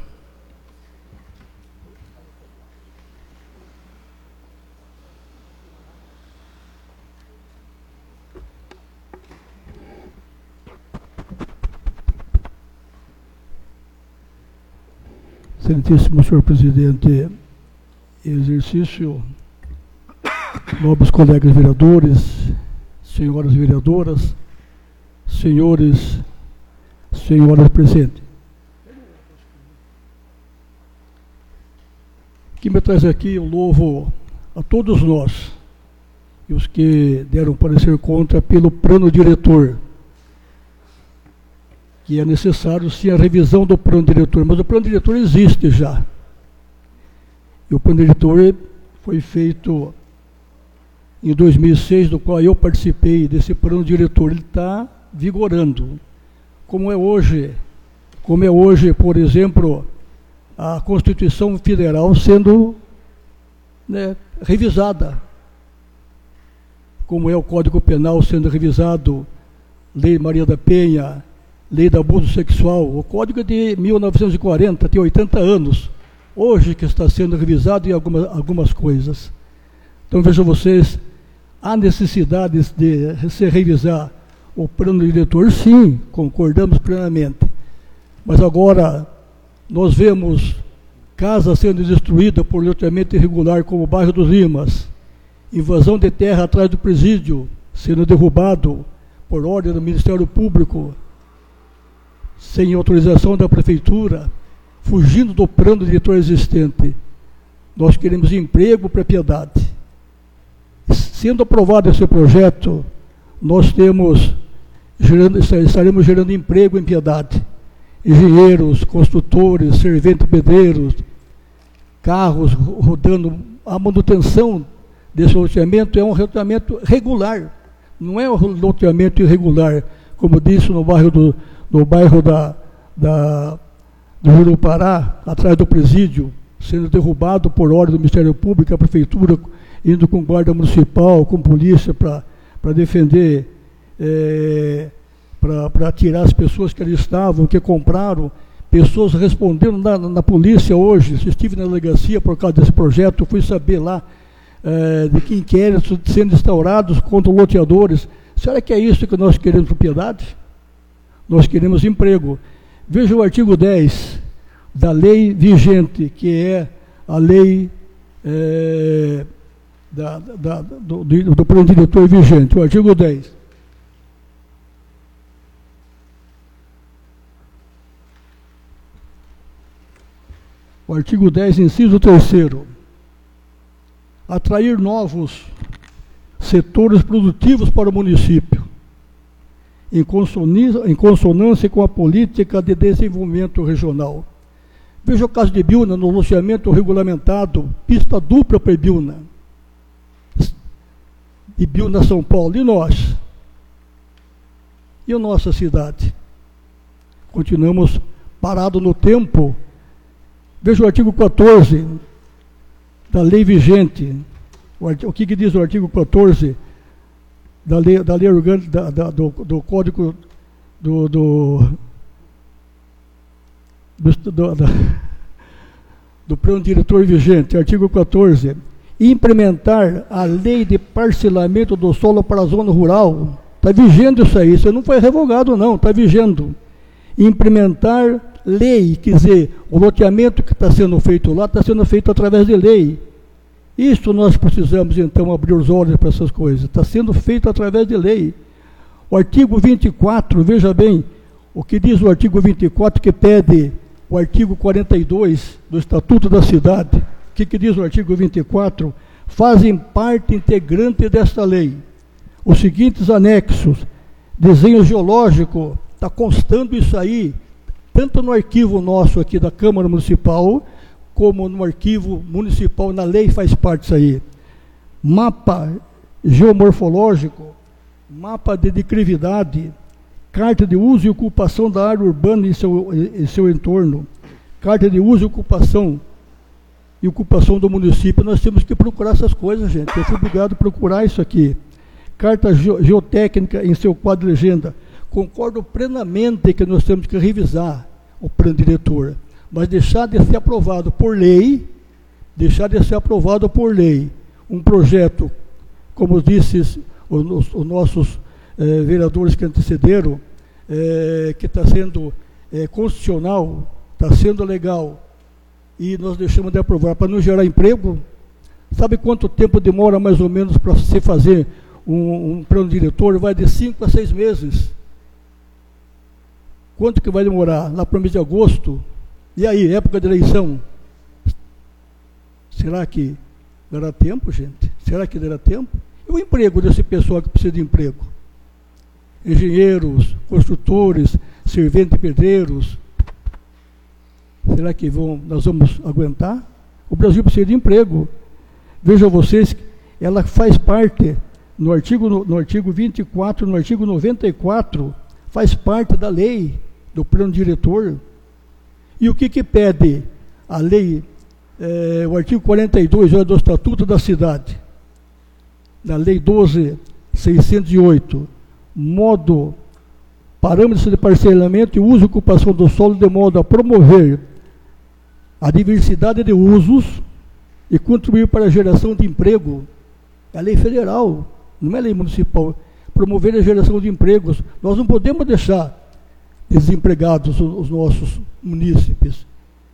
Excelentíssimo senhor presidente, em exercício, nobres colegas vereadores, senhoras vereadoras, senhores, senhoras presentes. O que me traz aqui, eu louvo a todos nós, e os que deram parecer contra pelo plano diretor, que é necessário sim a revisão do plano diretor, mas o plano diretor existe já. E o plano diretor foi feito em 2006, do qual eu participei desse plano diretor. Ele está vigorando. Como é hoje, por exemplo, a Constituição Federal sendo, né, revisada. Como é o Código Penal sendo revisado, Lei Maria da Penha, Lei do Abuso Sexual. O Código é de 1940, tem 80 anos. Hoje que está sendo revisado em algumas coisas. Então vejam vocês, há necessidade de se revisar o plano diretor, sim, concordamos plenamente. Mas agora nós vemos casas sendo destruídas por loteamento irregular, como o bairro dos Limas, invasão de terra atrás do presídio, sendo derrubado por ordem do Ministério Público, sem autorização da Prefeitura, fugindo do plano diretor existente. Nós queremos emprego para piedade. Sendo aprovado esse projeto, nós estaremos gerando emprego em piedade. Engenheiros, construtores, serventes pedreiros, carros rodando. A manutenção desse loteamento é um loteamento regular, não é um loteamento irregular, como disse no bairro do Jurupará, atrás do presídio, sendo derrubado por ordem do Ministério Público, a Prefeitura indo com guarda municipal, com polícia para defender, para tirar as pessoas que ali estavam, que compraram, pessoas respondendo na polícia hoje. Estive na delegacia por causa desse projeto, fui saber lá de que inquéritos sendo instaurados contra loteadores. Será que é isso que nós queremos, propriedade? Nós queremos emprego. Veja o artigo 10 da lei vigente, que é a lei do plano diretor vigente, o artigo 10. O artigo 10, inciso 3º. atrair novos setores produtivos para o município, em consonância com a política de desenvolvimento regional. Veja o caso de Biúna, no loteamento regulamentado, pista dupla para Biúna. E Biúna, São Paulo. E nós? E a nossa cidade? Continuamos parados no tempo. Veja o artigo 14 da lei vigente. O que diz o artigo 14 da lei orgânica, do Código do plano diretor vigente, artigo 14, implementar a lei de parcelamento do solo para a zona rural. Está vigendo isso aí, isso não foi revogado não, está vigendo. Implementar lei, quer dizer, o loteamento que está sendo feito lá está sendo feito através de lei. Isso nós precisamos então abrir os olhos para essas coisas, está sendo feito através de lei. O artigo 24, veja bem, o que diz o artigo 24 que pede o artigo 42 do Estatuto da Cidade. O que diz o artigo 24? Fazem parte integrante desta lei os seguintes anexos: desenho geológico, está constando isso aí, tanto no arquivo nosso aqui da Câmara Municipal, como no arquivo municipal, na lei faz parte isso aí. Mapa geomorfológico, mapa de declividade, carta de uso e ocupação da área urbana e seu entorno, carta de uso e ocupação do município. Nós temos que procurar essas coisas, gente. Eu fui obrigado a procurar isso aqui. Carta geotécnica em seu quadro de legenda. Concordo plenamente que nós temos que revisar o plano diretor, mas deixar de ser aprovado por lei, um projeto, como disse os nossos vereadores que antecederam, que está sendo constitucional, está sendo legal, e nós deixamos de aprovar para não gerar emprego. Sabe quanto tempo demora mais ou menos para se fazer um plano diretor? Vai de 5 a 6 meses. Quanto que vai demorar? Lá para o mês de agosto. E aí, época de eleição? Será que dará tempo, gente? Será que dará tempo? E o emprego desse pessoal que precisa de emprego? Engenheiros, construtores, serventes, pedreiros. Será que nós vamos aguentar? O Brasil precisa de emprego. Vejam vocês, ela faz parte, no artigo 24, no artigo 94, faz parte da lei, do plano diretor. E o que pede a lei, o artigo 42 do Estatuto da Cidade, da lei 12.608, parâmetros de parcelamento e uso e ocupação do solo de modo a promover a diversidade de usos e contribuir para a geração de emprego. É a lei federal, não é a lei municipal. Promover a geração de empregos. Nós não podemos deixar desempregados os nossos munícipes.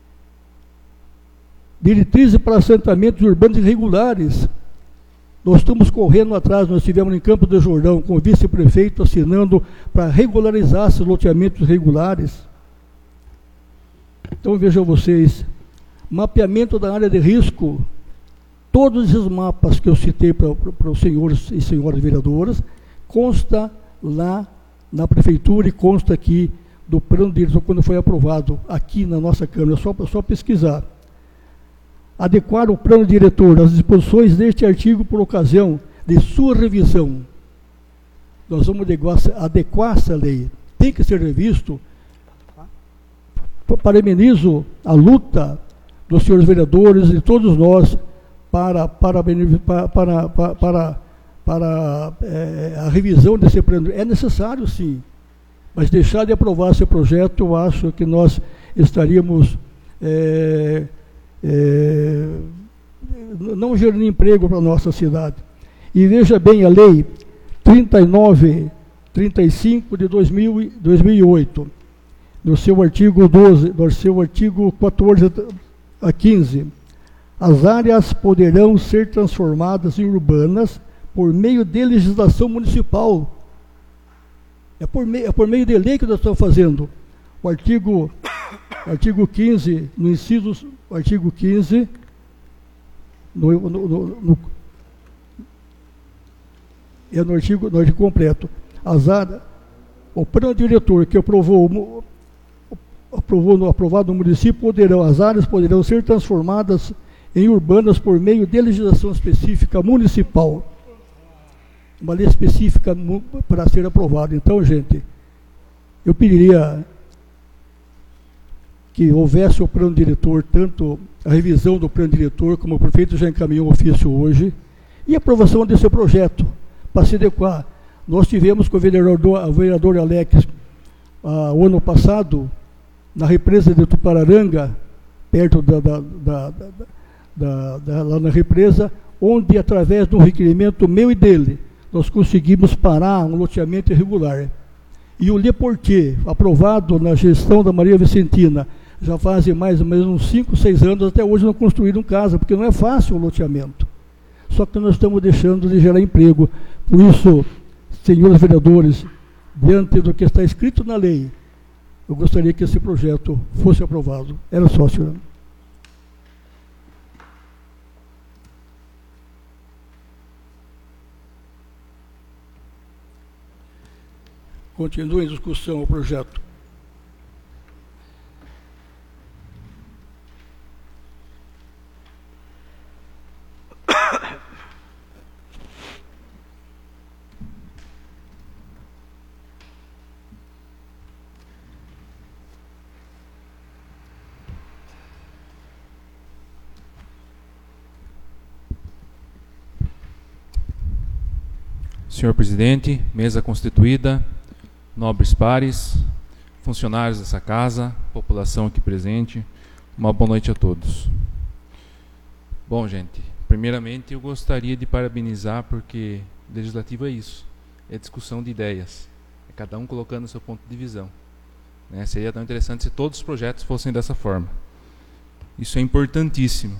Diretrizes para assentamentos urbanos irregulares. Nós estamos correndo atrás, nós estivemos em Campos do Jordão com o vice-prefeito assinando para regularizar esses loteamentos irregulares. Então vejam vocês, mapeamento da área de risco, todos esses mapas que eu citei para os senhores e senhoras vereadoras, consta lá na prefeitura e consta aqui do plano diretor quando foi aprovado aqui na nossa Câmara, é só pesquisar. Adequar o plano diretor às disposições deste artigo por ocasião de sua revisão. Nós vamos adequar essa lei. Tem que ser revisto. Parabenizo a luta dos senhores vereadores e todos nós para a revisão desse plano. É necessário, sim, mas deixar de aprovar esse projeto, eu acho que nós estaríamos não gerando emprego para a nossa cidade. E veja bem a lei 39/35 de 2008, no seu artigo 12, no seu artigo 14 a 15, as áreas poderão ser transformadas em urbanas por meio de legislação municipal. É por meio de lei que nós estamos fazendo. O artigo 15, no inciso, o artigo 15, no artigo completo. O plano diretor que aprovado no município as áreas poderão ser transformadas em urbanas por meio de legislação específica municipal. Uma lei específica para ser aprovada. Então, gente, eu pediria que houvesse o plano diretor, tanto a revisão do plano diretor, como o prefeito já encaminhou um ofício hoje, e a aprovação desse projeto, para se adequar. Nós tivemos com o vereador Alex, o ano passado, na represa de Tupararanga, perto lá na represa, onde, através de um requerimento meu e dele, nós conseguimos parar um loteamento irregular. E o Le Portier, aprovado na gestão da Maria Vicentina, já fazem mais ou menos uns 5, 6 anos, até hoje não construíram casa, porque não é fácil o loteamento. Só que nós estamos deixando de gerar emprego. Por isso, senhores vereadores, diante do que está escrito na lei, eu gostaria que esse projeto fosse aprovado. Era só, senhor. Continua em discussão o projeto. Senhor presidente, mesa constituída, nobres pares, funcionários dessa casa, população aqui presente, uma boa noite a todos. Bom, gente, primeiramente eu gostaria de parabenizar, porque legislativo é isso, é discussão de ideias, é cada um colocando o seu ponto de visão. Seria tão interessante se todos os projetos fossem dessa forma. Isso é importantíssimo.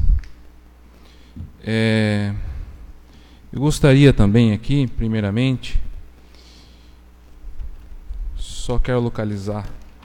Eu gostaria também aqui, primeiramente, só quero localizar.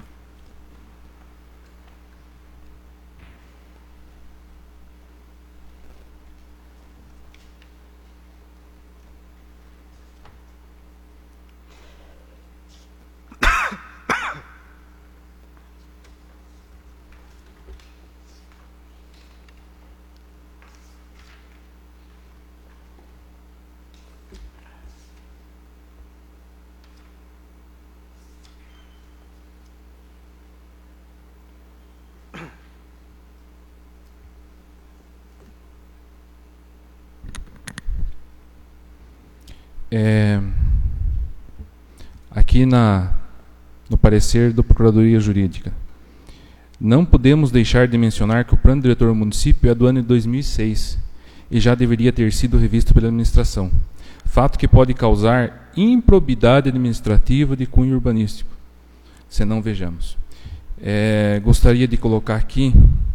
Aqui no parecer da Procuradoria Jurídica, não podemos deixar de mencionar que o plano diretor do município é do ano de 2006 e já deveria ter sido revisto pela administração, fato que pode causar improbidade administrativa de cunho urbanístico, se não vejamos. Gostaria de colocar aqui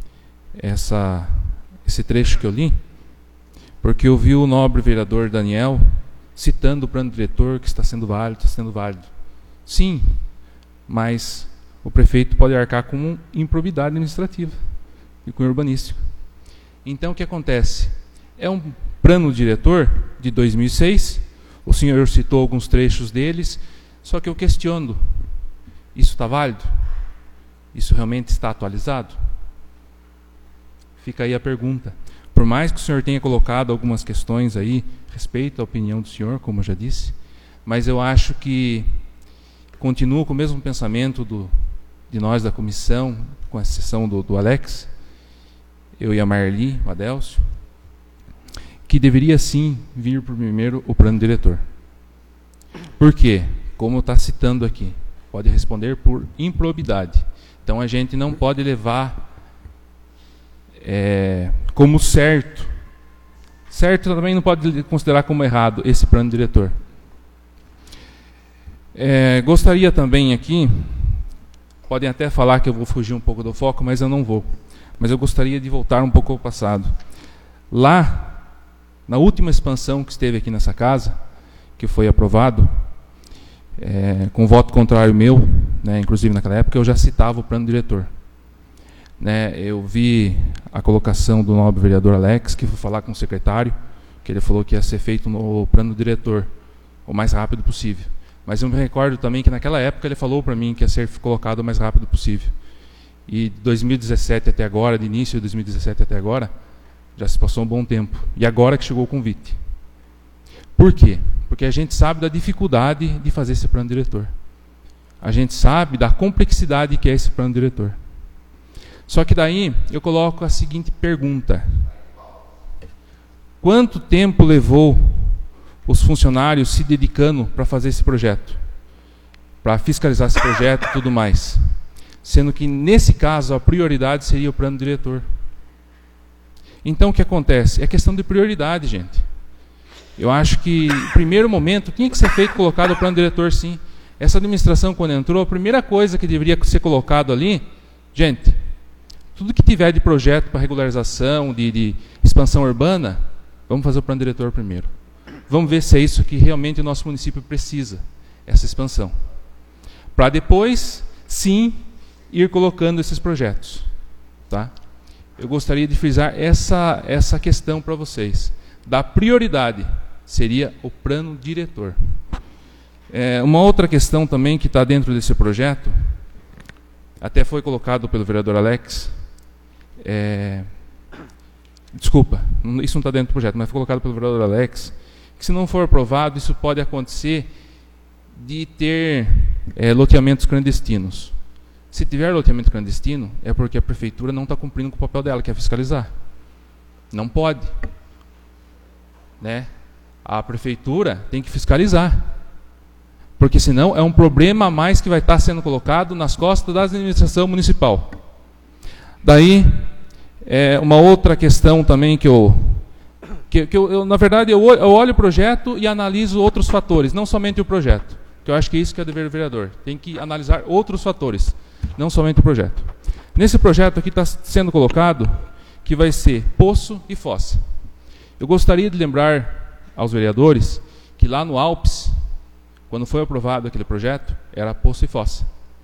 esse trecho que eu li, porque eu vi o nobre vereador Daniel citando o plano diretor que está sendo válido. Sim, mas o prefeito pode arcar com improbidade administrativa e com urbanístico. Então, o que acontece? É um plano diretor de 2006, o senhor citou alguns trechos deles, só que eu questiono, isso está válido? Isso realmente está atualizado? Fica aí a pergunta. Por mais que o senhor tenha colocado algumas questões aí, respeito à opinião do senhor, como eu já disse, mas eu acho que continuo com o mesmo pensamento de nós da comissão, com exceção do Alex, eu e a Marli, o Adélcio, que deveria sim vir primeiro o plano diretor. Por quê? Como está citando aqui, pode responder por improbidade. Então a gente não pode levar como certo. Certo também não pode considerar como errado esse plano diretor. Gostaria também aqui, podem até falar que eu vou fugir um pouco do foco, mas eu não vou. Mas eu gostaria de voltar um pouco ao passado. Lá, na última expansão que esteve aqui nessa casa, que foi aprovado, com voto contrário meu, inclusive naquela época, eu já citava o plano diretor. né, eu vi a colocação do nobre vereador Alex, que foi falar com o secretário, que ele falou que ia ser feito no plano diretor, o mais rápido possível. Mas eu me recordo também que naquela época ele falou para mim que ia ser colocado o mais rápido possível. E de 2017 até agora, de início de 2017 até agora, já se passou um bom tempo. E agora que chegou o convite. Por quê? Porque a gente sabe da dificuldade de fazer esse plano diretor. A gente sabe da complexidade que é esse plano diretor. Só que daí eu coloco a seguinte pergunta: quanto tempo levou os funcionários se dedicando para fazer esse projeto? Para fiscalizar esse projeto e tudo mais? Sendo que, nesse caso, a prioridade seria o plano diretor. Então, o que acontece? É questão de prioridade, gente. Eu acho que, em primeiro momento, tinha que ser feito, colocado o plano diretor, sim. Essa administração, quando entrou, a primeira coisa que deveria ser colocado ali, gente, tudo que tiver de projeto para regularização, de expansão urbana, vamos fazer o plano diretor primeiro. Vamos ver se é isso que realmente o nosso município precisa, essa expansão. Para depois, sim, ir colocando esses projetos. Tá? Eu gostaria de frisar essa questão para vocês. Da prioridade seria o plano diretor. Uma outra questão também que está dentro desse projeto, até foi colocado pelo vereador Alex, desculpa, isso não está dentro do projeto, mas foi colocado pelo vereador Alex, que se não for aprovado, isso pode acontecer de ter loteamentos clandestinos. Se tiver loteamento clandestino, é porque a prefeitura não está cumprindo com o papel dela, que é fiscalizar. Não pode. Né? A prefeitura tem que fiscalizar. Porque senão é um problema a mais que vai estar sendo colocado nas costas da administração municipal. Daí, uma outra questão também que eu na verdade, eu olho o projeto e analiso outros fatores, não somente o projeto. Que eu acho que é isso que é o dever do vereador. Tem que analisar outros fatores, não somente o projeto. Nesse projeto aqui está sendo colocado que vai ser poço e fossa. Eu gostaria de lembrar aos vereadores que lá no Alpes, quando foi aprovado aquele projeto, era poço e fossa.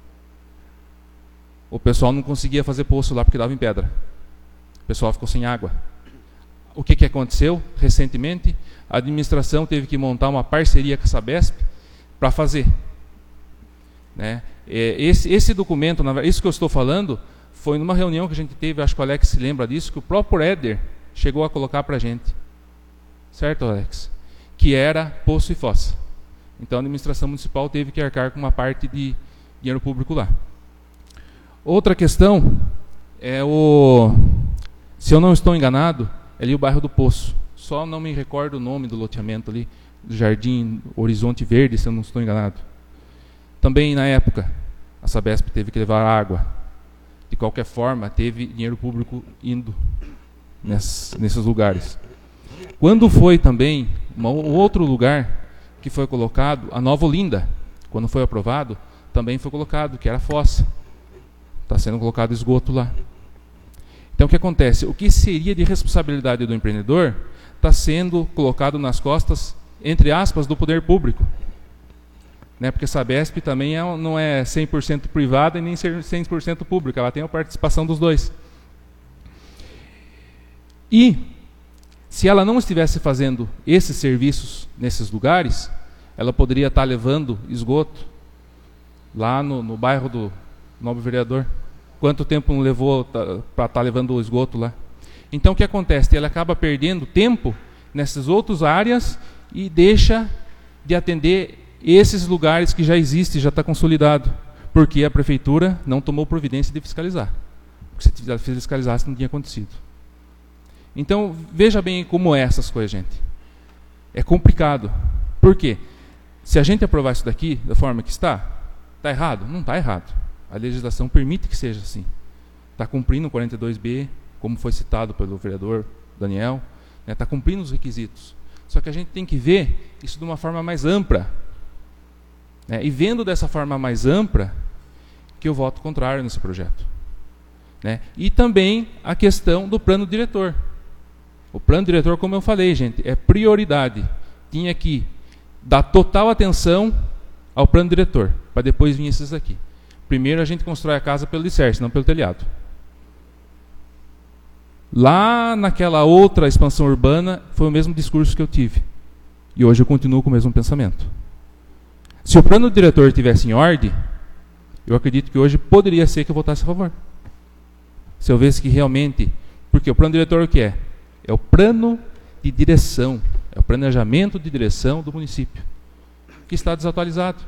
O pessoal não conseguia fazer poço lá porque dava em pedra. O pessoal ficou sem água. O que aconteceu recentemente? A administração teve que montar uma parceria com a Sabesp para fazer. Né? Esse documento, isso que eu estou falando, foi numa reunião que a gente teve, acho que o Alex se lembra disso, que o próprio Éder chegou a colocar para a gente. Certo, Alex? Que era poço e fossa. Então a administração municipal teve que arcar com uma parte de dinheiro público lá. Outra questão é se eu não estou enganado, é ali o bairro do Poço. Só não me recordo o nome do loteamento ali, do Jardim Horizonte Verde, se eu não estou enganado. Também na época, a Sabesp teve que levar água. De qualquer forma, teve dinheiro público indo nesses lugares. Quando foi também um outro lugar que foi colocado, a Nova Olinda, quando foi aprovado, também foi colocado, que era a fossa. Está sendo colocado esgoto lá. Então, o que acontece? O que seria de responsabilidade do empreendedor está sendo colocado nas costas, entre aspas, do poder público. Né? Porque a Sabesp também não é 100% privada e nem 100% pública, ela tem a participação dos dois. E, se ela não estivesse fazendo esses serviços nesses lugares, ela poderia estar levando esgoto lá no bairro do nobre vereador. Quanto tempo não levou para estar levando o esgoto lá? Então, o que acontece? Ela acaba perdendo tempo nessas outras áreas e deixa de atender esses lugares que já existem, já está consolidado, porque a prefeitura não tomou providência de fiscalizar. Porque se ela fiscalizasse, não tinha acontecido. Então, veja bem como é essas coisas, gente. É complicado. Por quê? Se a gente aprovar isso daqui, da forma que está errado? Não está errado. A legislação permite que seja assim. Está cumprindo o 42B, como foi citado pelo vereador Daniel, está cumprindo os requisitos. Só que a gente tem que ver isso de uma forma mais ampla. E vendo dessa forma mais ampla, que eu voto contrário nesse projeto. E também a questão do plano diretor. O plano diretor, como eu falei, gente, é prioridade. Tinha que dar total atenção ao plano diretor, para depois vir esses aqui. Primeiro a gente constrói a casa pelo alicerce, não pelo telhado. Lá naquela outra expansão urbana, foi o mesmo discurso que eu tive. E hoje eu continuo com o mesmo pensamento. Se o plano diretor estivesse em ordem, eu acredito que hoje poderia ser que eu votasse a favor. Se eu visse que realmente... Porque o plano diretor o que é? É o plano de direção, é o planejamento de direção do município, que está desatualizado.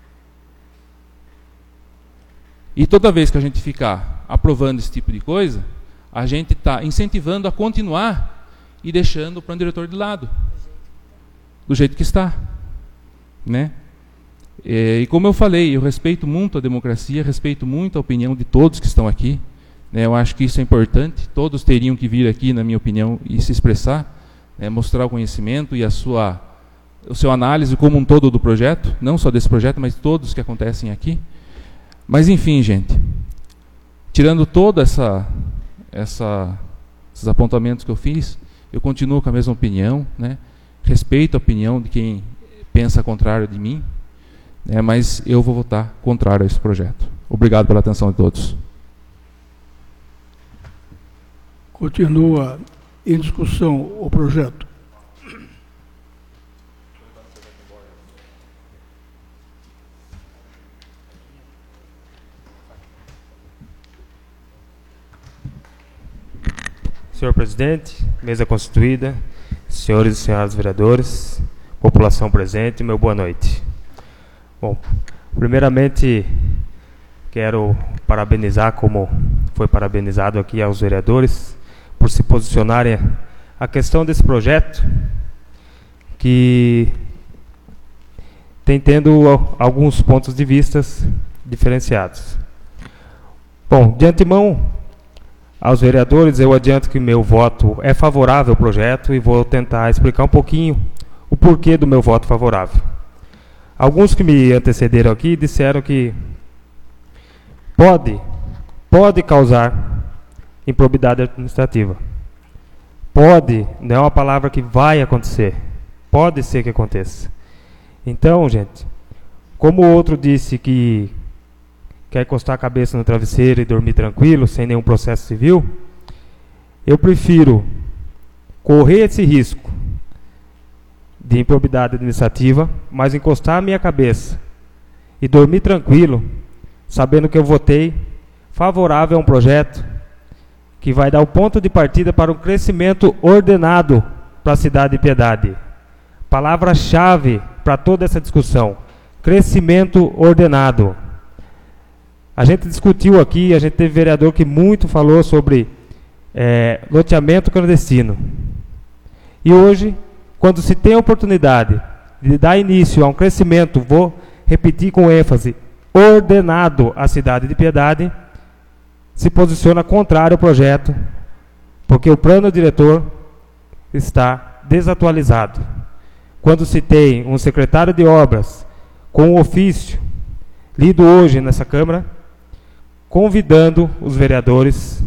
E toda vez que a gente ficar aprovando esse tipo de coisa, a gente está incentivando a continuar e deixando o plano diretor de lado, do jeito que está, né? E como eu falei, eu respeito muito a democracia, respeito muito a opinião de todos que estão aqui, né? Eu acho que isso é importante, todos teriam que vir aqui, na minha opinião, e se expressar, né? Mostrar o conhecimento e o seu análise como um todo do projeto, não só desse projeto, mas todos que acontecem aqui. Mas enfim, gente, tirando toda esses apontamentos que eu fiz, eu continuo com a mesma opinião, né? Respeito a opinião de quem pensa contrário de mim, né? Mas eu vou votar contrário a esse projeto. Obrigado pela atenção de todos. Continua em discussão o projeto. Senhor presidente, mesa constituída, senhores e senhoras vereadores, população presente, meu boa noite. Bom, primeiramente quero parabenizar, como foi parabenizado aqui, aos vereadores por se posicionarem a questão desse projeto, que tem tendo alguns pontos de vista diferenciados. Bom, de antemão, aos vereadores, eu adianto que meu voto é favorável ao projeto e vou tentar explicar um pouquinho o porquê do meu voto favorável. Alguns que me antecederam aqui disseram que pode causar improbidade administrativa. Pode, não é uma palavra que vai acontecer. Pode ser que aconteça. Então, gente, como o outro disse que quer encostar a cabeça no travesseiro e dormir tranquilo, sem nenhum processo civil, eu prefiro correr esse risco de improbidade administrativa, mas encostar a minha cabeça e dormir tranquilo, sabendo que eu votei favorável a um projeto que vai dar o ponto de partida para um crescimento ordenado para a cidade de Piedade. Palavra-chave para toda essa discussão: crescimento ordenado. A gente discutiu aqui, a gente teve vereador que muito falou sobre loteamento clandestino. E hoje, quando se tem a oportunidade de dar início a um crescimento, vou repetir com ênfase, ordenado à cidade de Piedade, se posiciona contrário ao projeto, porque o plano diretor está desatualizado. Quando se tem um secretário de obras com um ofício lido hoje nessa Câmara, convidando os vereadores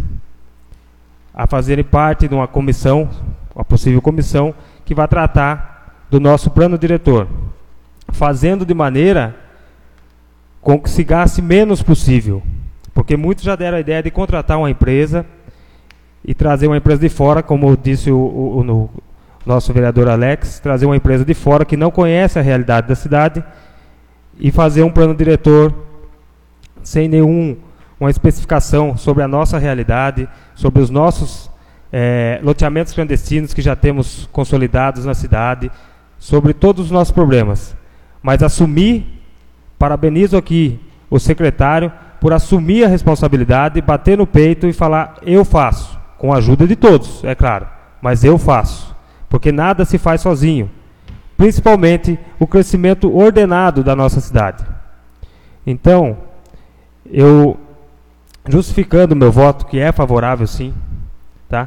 a fazerem parte de uma comissão, uma possível comissão, que vai tratar do nosso plano diretor, fazendo de maneira com que se gaste menos possível, porque muitos já deram a ideia de contratar uma empresa e trazer uma empresa de fora, como disse o nosso vereador Alex, trazer uma empresa de fora que não conhece a realidade da cidade e fazer um plano diretor sem uma especificação sobre a nossa realidade, sobre os nossos loteamentos clandestinos que já temos consolidados na cidade, sobre todos os nossos problemas. Mas parabenizo aqui o secretário por assumir a responsabilidade, bater no peito e falar: eu faço, com a ajuda de todos, é claro, mas eu faço, porque nada se faz sozinho, principalmente o crescimento ordenado da nossa cidade. Então, eu, justificando o meu voto, que é favorável sim, tá?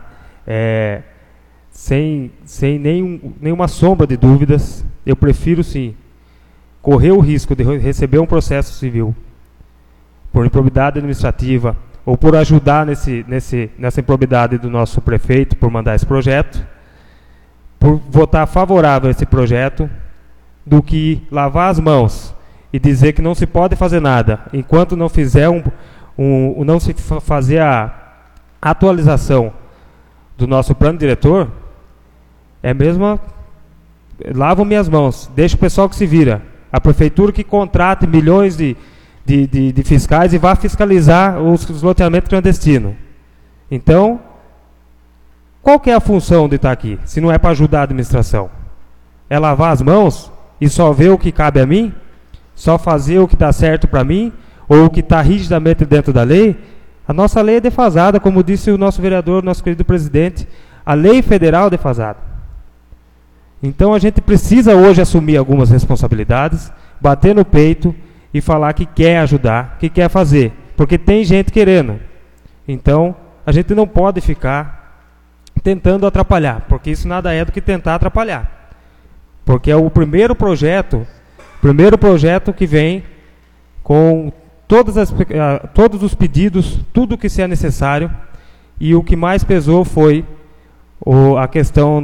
Sem nenhuma sombra de dúvidas, eu prefiro sim correr o risco de receber um processo civil por improbidade administrativa ou por ajudar nessa improbidade do nosso prefeito por mandar esse projeto, por votar favorável a esse projeto, do que lavar as mãos e dizer que não se pode fazer nada enquanto não fizer não se fazer a atualização do nosso plano diretor é mesmo, lavo minhas mãos, deixa o pessoal que se vira. A prefeitura que contrate milhões de fiscais e vá fiscalizar os loteamentos clandestinos. Então, qual que é a função de estar aqui, se não é para ajudar a administração? É lavar as mãos e só ver o que cabe a mim? Só fazer o que dá certo para mim? Ou o que está rigidamente dentro da lei? A nossa lei é defasada, como disse o nosso vereador, nosso querido presidente. A lei federal é defasada. Então a gente precisa hoje assumir algumas responsabilidades, bater no peito e falar que quer ajudar, que quer fazer. Porque tem gente querendo. Então a gente não pode ficar tentando atrapalhar, porque isso nada é do que tentar atrapalhar. Porque é o primeiro projeto que vem com todos os pedidos, tudo o que seja necessário, e o que mais pesou foi a questão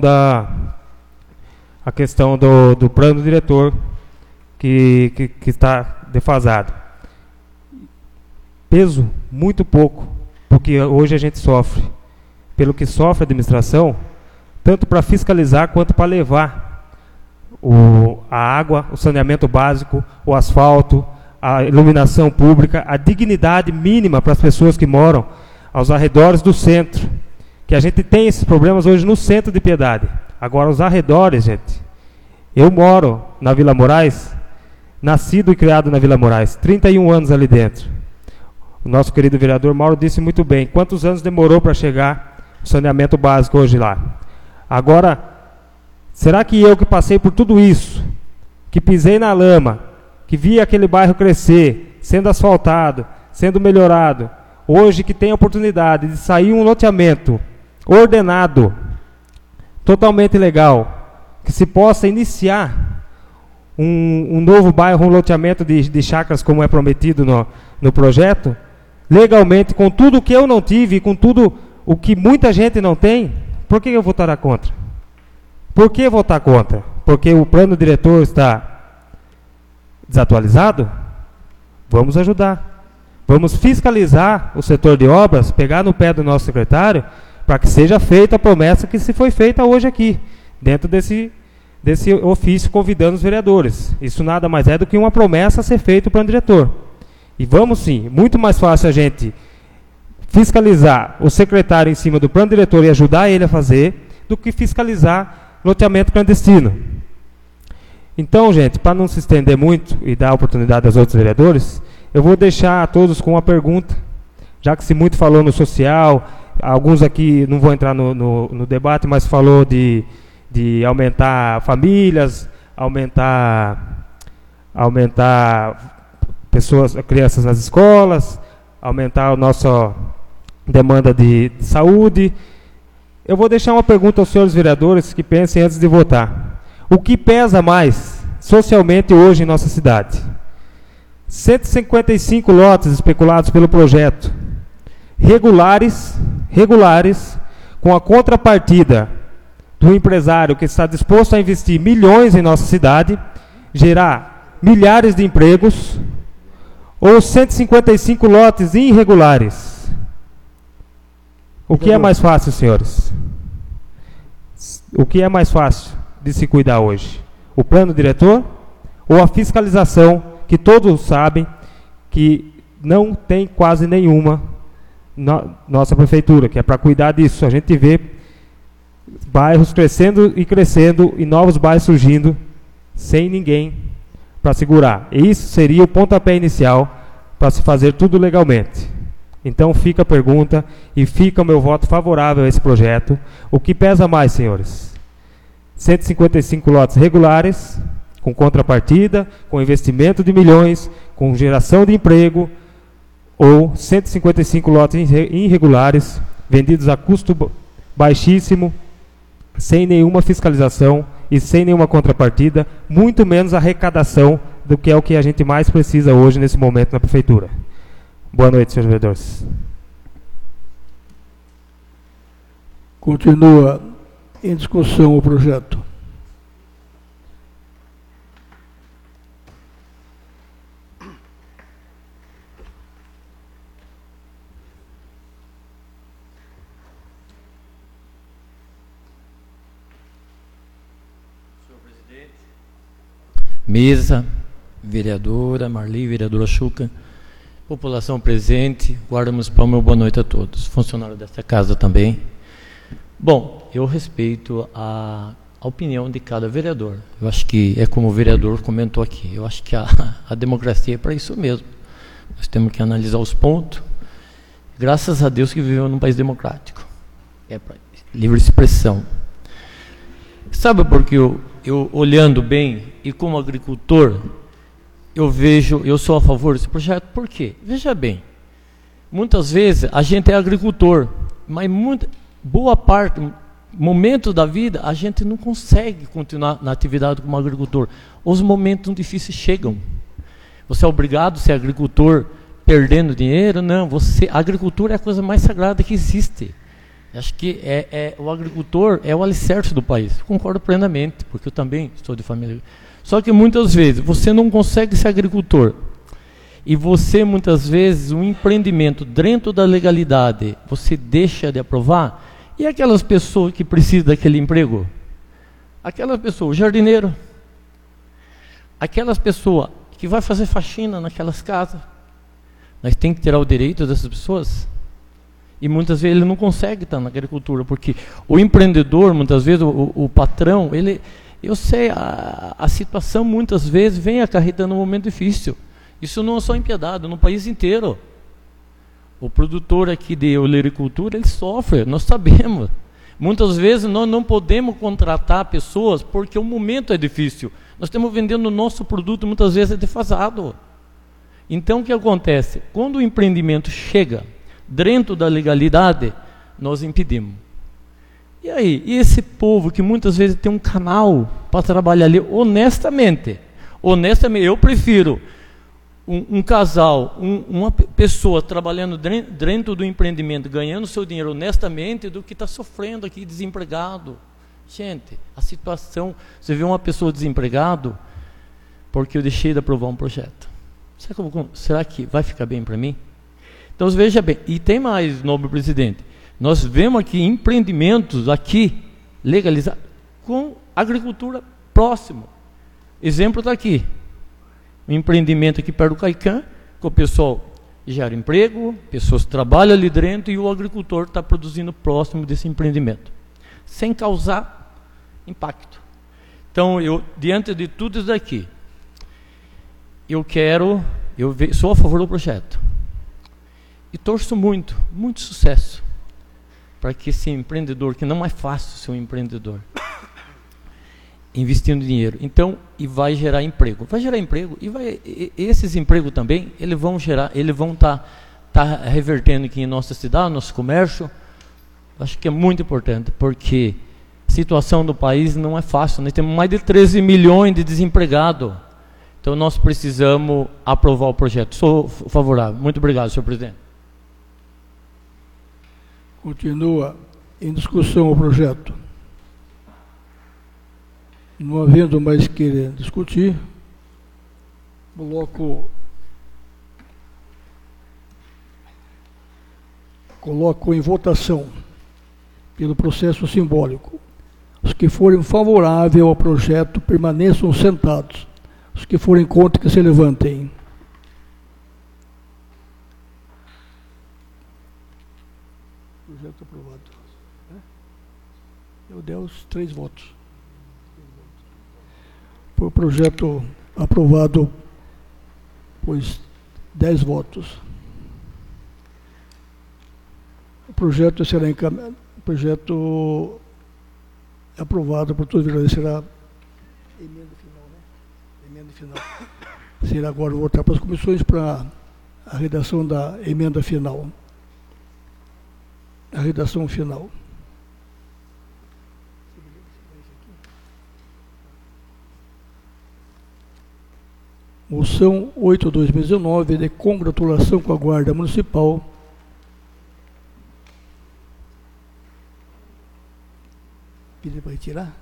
do plano diretor que está defasado. Peso muito pouco, porque hoje a gente sofre, pelo que sofre a administração, tanto para fiscalizar quanto para levar a água, o saneamento básico, o asfalto, a iluminação pública, a dignidade mínima para as pessoas que moram aos arredores do centro. Que a gente tem esses problemas hoje no centro de Piedade. Agora, os arredores, gente. Eu moro na Vila Moraes, nascido e criado na Vila Moraes, 31 anos ali dentro. O nosso querido vereador Mauro disse muito bem, quantos anos demorou para chegar o saneamento básico hoje lá? Agora, será que eu que passei por tudo isso, que pisei na lama, que vi aquele bairro crescer, sendo asfaltado, sendo melhorado, hoje que tem a oportunidade de sair um loteamento ordenado, totalmente legal, que se possa iniciar um novo bairro, um loteamento de chácaras como é prometido no projeto, legalmente, com tudo o que eu não tive, com tudo o que muita gente não tem, por que eu votará contra? Por que votar contra? Porque o plano diretor está desatualizado? Vamos ajudar. Vamos fiscalizar o setor de obras, pegar no pé do nosso secretário, para que seja feita a promessa que se foi feita hoje aqui, dentro desse ofício convidando os vereadores. Isso nada mais é do que uma promessa a ser feita para o plano diretor. E vamos sim, muito mais fácil a gente fiscalizar o secretário em cima do plano diretor e ajudar ele a fazer, do que fiscalizar loteamento clandestino. Então, gente, para não se estender muito e dar oportunidade aos outros vereadores, eu vou deixar a todos com uma pergunta, já que se muito falou no social, alguns aqui não vão entrar no debate, mas falou de aumentar famílias, aumentar crianças nas escolas, aumentar a nossa demanda de saúde. Eu vou deixar uma pergunta aos senhores vereadores que pensem antes de votar. O que pesa mais socialmente hoje em nossa cidade? 155 lotes especulados pelo projeto, regulares, com a contrapartida do empresário que está disposto a investir milhões em nossa cidade, gerar milhares de empregos, ou 155 lotes irregulares? O que é mais fácil, senhores? O que é mais fácil de se cuidar hoje? O plano diretor ou a fiscalização, que todos sabem que não tem quase nenhuma na nossa prefeitura, que é para cuidar disso? A gente vê bairros crescendo e novos bairros surgindo sem ninguém para segurar. E isso seria o pontapé inicial para se fazer tudo legalmente. Então fica a pergunta e fica o meu voto favorável a esse projeto. O que pesa mais, senhores? 155 lotes regulares, com contrapartida, com investimento de milhões, com geração de emprego, ou 155 lotes irregulares, vendidos a custo baixíssimo, sem nenhuma fiscalização e sem nenhuma contrapartida, muito menos arrecadação do que é o que a gente mais precisa hoje nesse momento na prefeitura. Boa noite, senhores vereadores. Continua em discussão o projeto. mesa, vereadora Marli, vereadora Chuca, população presente, guarda municipal, meu boa noite a todos, funcionários desta casa também. Bom, eu respeito a opinião de cada vereador. Eu acho que é como o vereador comentou aqui, eu acho que a democracia é para isso mesmo. Nós temos que analisar os pontos. Graças a Deus que vivemos num país democrático. É para livre expressão. Sabe por que eu olhando bem e como agricultor, eu sou a favor desse projeto? Por quê? Veja bem, muitas vezes a gente é agricultor, mas boa parte, momentos da vida, a gente não consegue continuar na atividade como agricultor. Os momentos difíceis chegam. Você é obrigado a ser agricultor perdendo dinheiro? Não, a agricultura é a coisa mais sagrada que existe. Acho que o agricultor é o alicerce do país. Concordo plenamente, porque eu também sou de família. Só que muitas vezes você não consegue ser agricultor. E você, muitas vezes, um empreendimento dentro da legalidade, você deixa de aprovar. E aquelas pessoas que precisam daquele emprego? Aquelas pessoas, o jardineiro. Aquelas pessoas que vai fazer faxina naquelas casas. Nós temos que tirar o direito dessas pessoas. E muitas vezes ele não consegue estar na agricultura, porque o empreendedor, muitas vezes, o patrão, eu sei, a situação muitas vezes vem acarretando um momento difícil. Isso não é só em Piedade, no país inteiro. O produtor aqui de olericultura, ele sofre, nós sabemos. Muitas vezes nós não podemos contratar pessoas porque o momento é difícil. Nós estamos vendendo o nosso produto, muitas vezes é defasado. Então o que acontece? Quando o empreendimento chega dentro da legalidade, nós impedimos. E aí? E esse povo que muitas vezes tem um canal para trabalhar ali honestamente, eu prefiro um casal, uma pessoa trabalhando dentro do empreendimento, ganhando seu dinheiro honestamente, do que está sofrendo aqui desempregado. Gente, a situação, você vê uma pessoa desempregado porque eu deixei de aprovar um projeto. Será que vai ficar bem para mim? Então veja bem, e tem mais, nobre presidente, nós vemos aqui empreendimentos aqui legalizados com agricultura próximo. Exemplo está aqui, um empreendimento aqui perto do Caicã, que o pessoal gera emprego, pessoas trabalham ali dentro e o agricultor está produzindo próximo desse empreendimento, sem causar impacto. Então, diante de tudo isso daqui, sou a favor do projeto. E torço muito sucesso para que esse empreendedor, que não é fácil ser um empreendedor, investindo dinheiro, então, e vai gerar emprego. Vai gerar emprego, e esses empregos também, eles vão estar revertendo aqui em nossa cidade, nosso comércio. Acho que é muito importante, porque a situação do país não é fácil. Nós temos mais de 13 milhões de desempregados. Então, nós precisamos aprovar o projeto. Sou favorável. Muito obrigado, senhor presidente. Continua em discussão o projeto. Não havendo mais querer discutir, coloco em votação pelo processo simbólico. Os que forem favoráveis ao projeto permaneçam sentados. Os que forem contra, que se levantem. Projeto aprovado. Eu dei os 3 votos. Foi o projeto aprovado, pois 10 votos. O projeto será encaminhado. O projeto aprovado por todos os vereadores será emenda final, né? Emenda final. Será agora voltar para as comissões para a redação da emenda final. A redação final. Moção 8/2019 de congratulação com a Guarda Municipal. Ele vai tirar?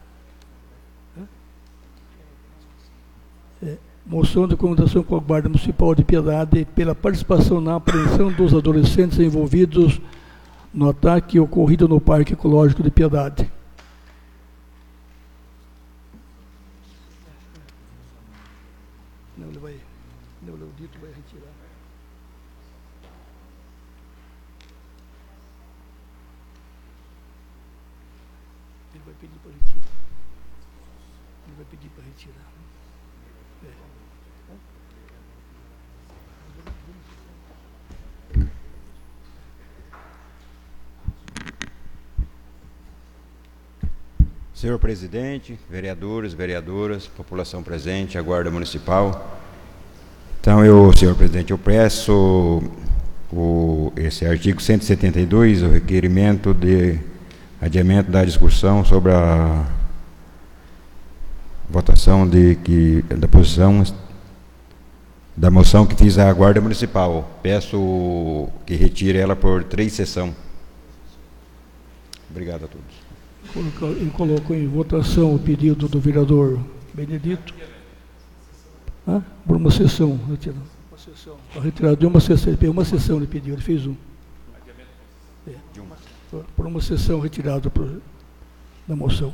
Moção de congratulação com a Guarda Municipal de Piedade pela participação na apreensão dos adolescentes envolvidos no ataque ocorrido no Parque Ecológico de Piedade. Ele vai pedir para retirar. Ele vai pedir para retirar. Senhor presidente, vereadores, vereadoras, população presente, a Guarda Municipal. Então, senhor presidente, eu peço esse artigo 172, o requerimento de adiamento da discussão sobre a votação da posição da moção que fiz à Guarda Municipal. Peço que retire ela por 3 sessões. Obrigado a todos. Eu coloco em votação o pedido do vereador Benedito. Por uma sessão, retirado. Uma retirada de uma sessão. Uma sessão ele pediu, ele fez um. Por uma sessão retirada da moção.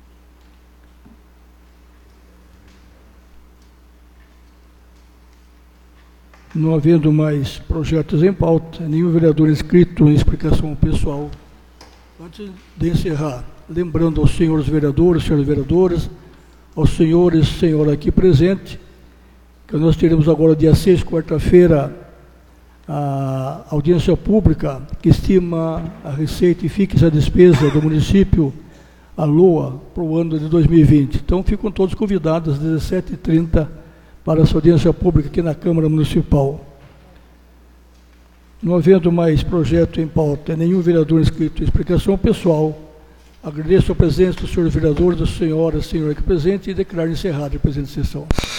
Não havendo mais projetos em pauta, nenhum vereador inscrito em explicação pessoal. Antes de encerrar, lembrando aos senhores vereadores, senhoras vereadoras, aos senhores e senhora aqui presente, que nós teremos agora, dia 6, quarta-feira, a audiência pública que estima a receita e fixa a despesa do município, a LOA, para o ano de 2020. Então, ficam todos convidados às 17h30 para essa audiência pública aqui na Câmara Municipal. Não havendo mais projeto em pauta, nenhum vereador inscrito em explicação pessoal, agradeço a presença dos senhores vereadores, das senhoras e senhores aqui presentes e declaro encerrada a presente sessão.